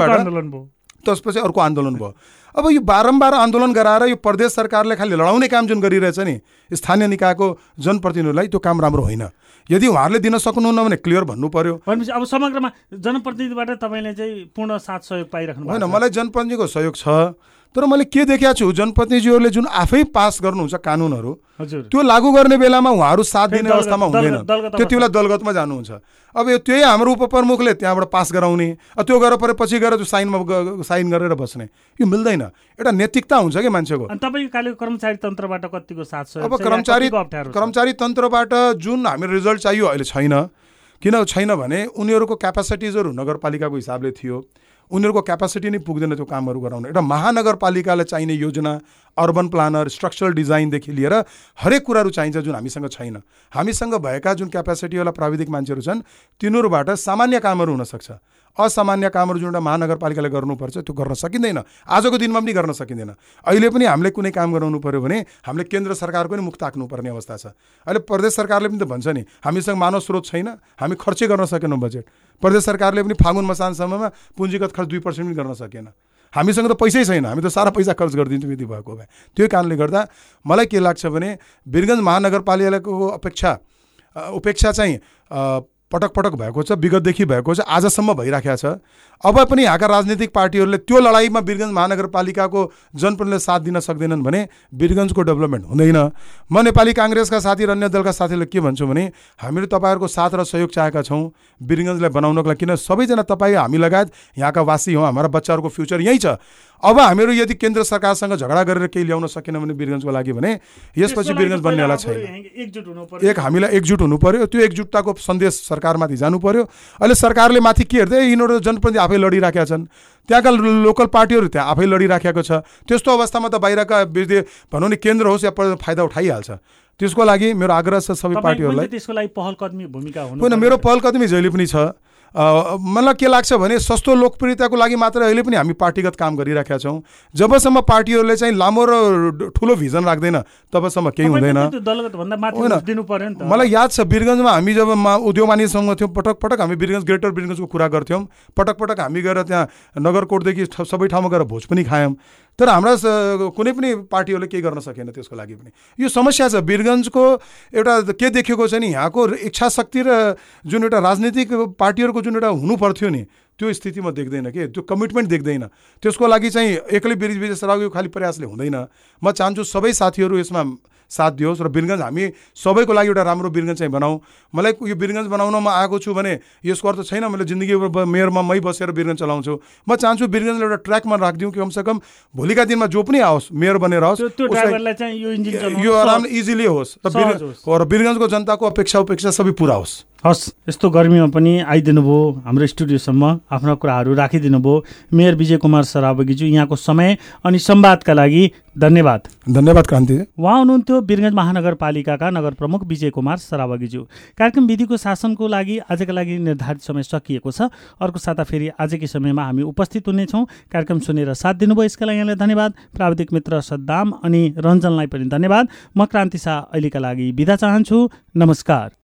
त्यसपछि अर्को आन्दोलन भयो। अब यो बारम्बार आन्दोलन गराएर यो प्रदेश सरकारले खालि लडाउने काम जुन गरिरहेछ नि स्थानीय निकायको जनप्रतिनिधिलाई, त्यो काम राम्रो होइन। यदि उहाँहरूले दिन सक्नुहुन्न भने क्लियर भन्नु पर्यो। भनेपछि अब समग्रमा जनप्रतिनिधिबाट तपाईँले चाहिँ पूर्ण साथ सहयोग पाइराख्नु होइन? मलाई जनप्रतिनिधिको सहयोग छ, तर मैले के देखेको छु जनप्रतिनिधिहरूले जुन आफै पास गर्नुहुन्छ कानुनहरू, त्यो लागू गर्ने बेलामा उहाँहरू साथ दिने अवस्थामा हुँदैन, त्यति बेला दलगतमा जानुहुन्छ। अब यो त्यही हाम्रो उपप्रमुखले त्यहाँबाट पास गराउने, त्यो गरेर पछि गएर साइन गरेर बस्ने, यो मिल्दैन। एउटा नैतिकता हुन्छ कि मान्छेको। तपाईँको कर्मचारी तन्त्रबाट कतिको साथ छ? अब कर्मचारी तन्त्रबाट जुन हामी रिजल्ट चाहियो अहिले छैन। किन छैन भने उनीहरूको क्यापासिटिजहरू नगरपालिकाको हिसाबले थियो, उनीहरूको क्यापासिटी नै पुग्दैन त्यो कामहरू गराउन। एउटा महानगरपालिकालाई चाहिने योजना, अर्बन प्लानर, स्ट्रक्चरल डिजाइनदेखि लिएर हरेक कुराहरू चाहिन्छ जुन हामीसँग छैन। हामीसँग भएका जुन क्यापासिटीवाला प्राविधिक मान्छेहरू छन् तिनीहरूबाट सामान्य कामहरू हुनसक्छ, असामान्य कामहरू जुन एउटा महानगरपालिकाले गर्नुपर्छ त्यो गर्न सकिँदैन। आजको दिनमा पनि गर्न सकिँदैन। अहिले पनि हामीले कुनै काम गराउनु पऱ्यो भने हामीले केन्द्र सरकारको नि मुख ताक्नुपर्ने अवस्था छ। अहिले प्रदेश सरकारले पनि त भन्छ नि हामीसँग मानव स्रोत छैन, हामी खर्चै गर्न सकेनौँ बजेट। प्रदेश सरकारले पनि फागुन मसानसम्ममा पुँजीगत खर्च 2% पनि गर्न सकेन। हामीसँग त पैसै छैन, हामी त सारा पैसा खर्च गरिदिन्छौँ यदि भएको भए। त्यो कारणले गर्दा मलाई के लाग्छ भने वीरगञ्ज महानगरपालिकाको उपेक्षा चाहिँ पटक पटक भएको छ, विगतदेखि भएको छ, आजसम्म भइराखेको छ। अब पनि यहाँका राजनीतिक पार्टीहरूले त्यो लडाइँमा वीरगञ्ज महानगरपालिकाको जनप्रतिनिधिले साथ दिन सक्दैनन् भने वीरगञ्जको डेभलपमेन्ट हुँदैन। म नेपाली काङ्ग्रेसका साथी र अन्य दलका साथीहरूले के भन्छु भने हामीले तपाईँहरूको साथ र सहयोग चाहेका छौँ वीरगञ्जलाई बनाउनको लागि, किन सबैजना तपाईँ हामी लगायत यहाँका वासी हौँ, हाम्रा बच्चाहरूको फ्युचर यहीँ छ। अब हामीहरू यदि केन्द्र सरकारसँग झगडा गरेर केही ल्याउन सकेन भने वीरगञ्जको लागि भने यसपछि वीरगञ्ज बन्नेवाला छैन। एक हामीलाई एकजुट हुनु पर्यो, त्यो एकजुटताको सन्देश सरकारमाथि जानु पर्यो। अहिले सरकारले माथि के हेर्दै यिनीहरू जनप्रतिनिधि आफै लडिराखेका छन्, त्यहाँका लोकल पार्टीहरू त्यहाँ आफै लडिराखेको छ। त्यस्तो अवस्थामा त बाहिरका भनौँ नि केन्द्र होस् या फाइदा उठाइहाल्छ। त्यसको लागि मेरो आग्रह छ सबै पार्टीहरूलाई। त्यसको लागि पहलकदमी भूमिका हुनु होइन, मेरो पहलकदमी जहिले पनि छ। मलाई के लाग्छ भने सस्तो लोकप्रियताको लागि मात्र अहिले पनि हामी पार्टीगत काम गरिराखेका छौँ। जबसम्म पार्टीहरूले चाहिँ लामो र ठुलो भिजन राख्दैन तबसम्म केही हुँदैन। मलाई याद छ वीरगञ्जमा हामी जब उद्योग मानिससँग थियौँ, पटक पटक हामी वीरगञ्ज ग्रेटर वीरगञ्जको कुरा गर्थ्यौँ। पटक पटक हामी गएर त्यहाँ नगरकोटदेखि सबै ठाउँमा गएर भोज पनि खायौँ। तर हाम्रा कुनै पनि पार्टीहरूले केही गर्न सकेन। त्यसको लागि पनि यो समस्या छ। वीरगञ्जको एउटा के देखेको छ नि, यहाँको इच्छा शक्ति र जुन एउटा राजनीतिक पार्टीहरूको जुन एउटा हुनु पर्थ्यो नि त्यो स्थितिमा देख्दैन के, त्यो कमिटमेन्ट देख्दैन। त्यसको लागि चाहिँ एक्लै विजय सरावको खालि प्रयासले हुँदैन। म चाहन्छु सबै साथीहरू यसमा साथ दियोस् र वीरगञ्ज हामी सबैको लागि एउटा राम्रो वीरगञ्ज चाहिँ बनाऊ। मलाई यो वीरगञ्ज बनाउन म आएको छु भने यसको अर्थ छैन मैले जिन्दगी मेयरमा मै बसेर वीरगञ्ज चलाउँछु। म चाहन्छु वीरगञ्जलाई एउटा ट्र्याकमा राखिदिउँ कि कमसेकम भोलिका दिनमा जो पनि आओस् मेयर बनेर आओस्, यो आरामले इजिली होस् र वीरगञ्जको जनताको अपेक्षा सबै पुरा होस्। हस्, यस्तो गर्मीमा पनि आइदिनु भयो हाम्रो स्टुडियोसम्म, आफ्ना कुराहरू राखिदिनु भयो। मेयर विजय कुमार सरावगीज्यू, यहाँको समय अनि संवादका लागि धन्यवाद। धन्यवाद क्रान्ति। उहाँ हुनुहुन्थ्यो वीरगञ्ज महानगरपालिकाका नगर प्रमुख विजय कुमार सरावगीज्यू। कार्यक्रम विधिको शासनको लागि आजका लागि निर्धारित समय सकिएको छ। अर्को साता फेरि आजकै समयमा हामी उपस्थित हुनेछौँ। कार्यक्रम सुनेर साथ दिनुभयो यसका लागि यहाँलाई धन्यवाद। प्राविधिक मित्र सद्दाम अनि रञ्जनलाई पनि धन्यवाद। म क्रान्ति शाह अहिलेका लागि बिदा चाहन्छु। नमस्कार।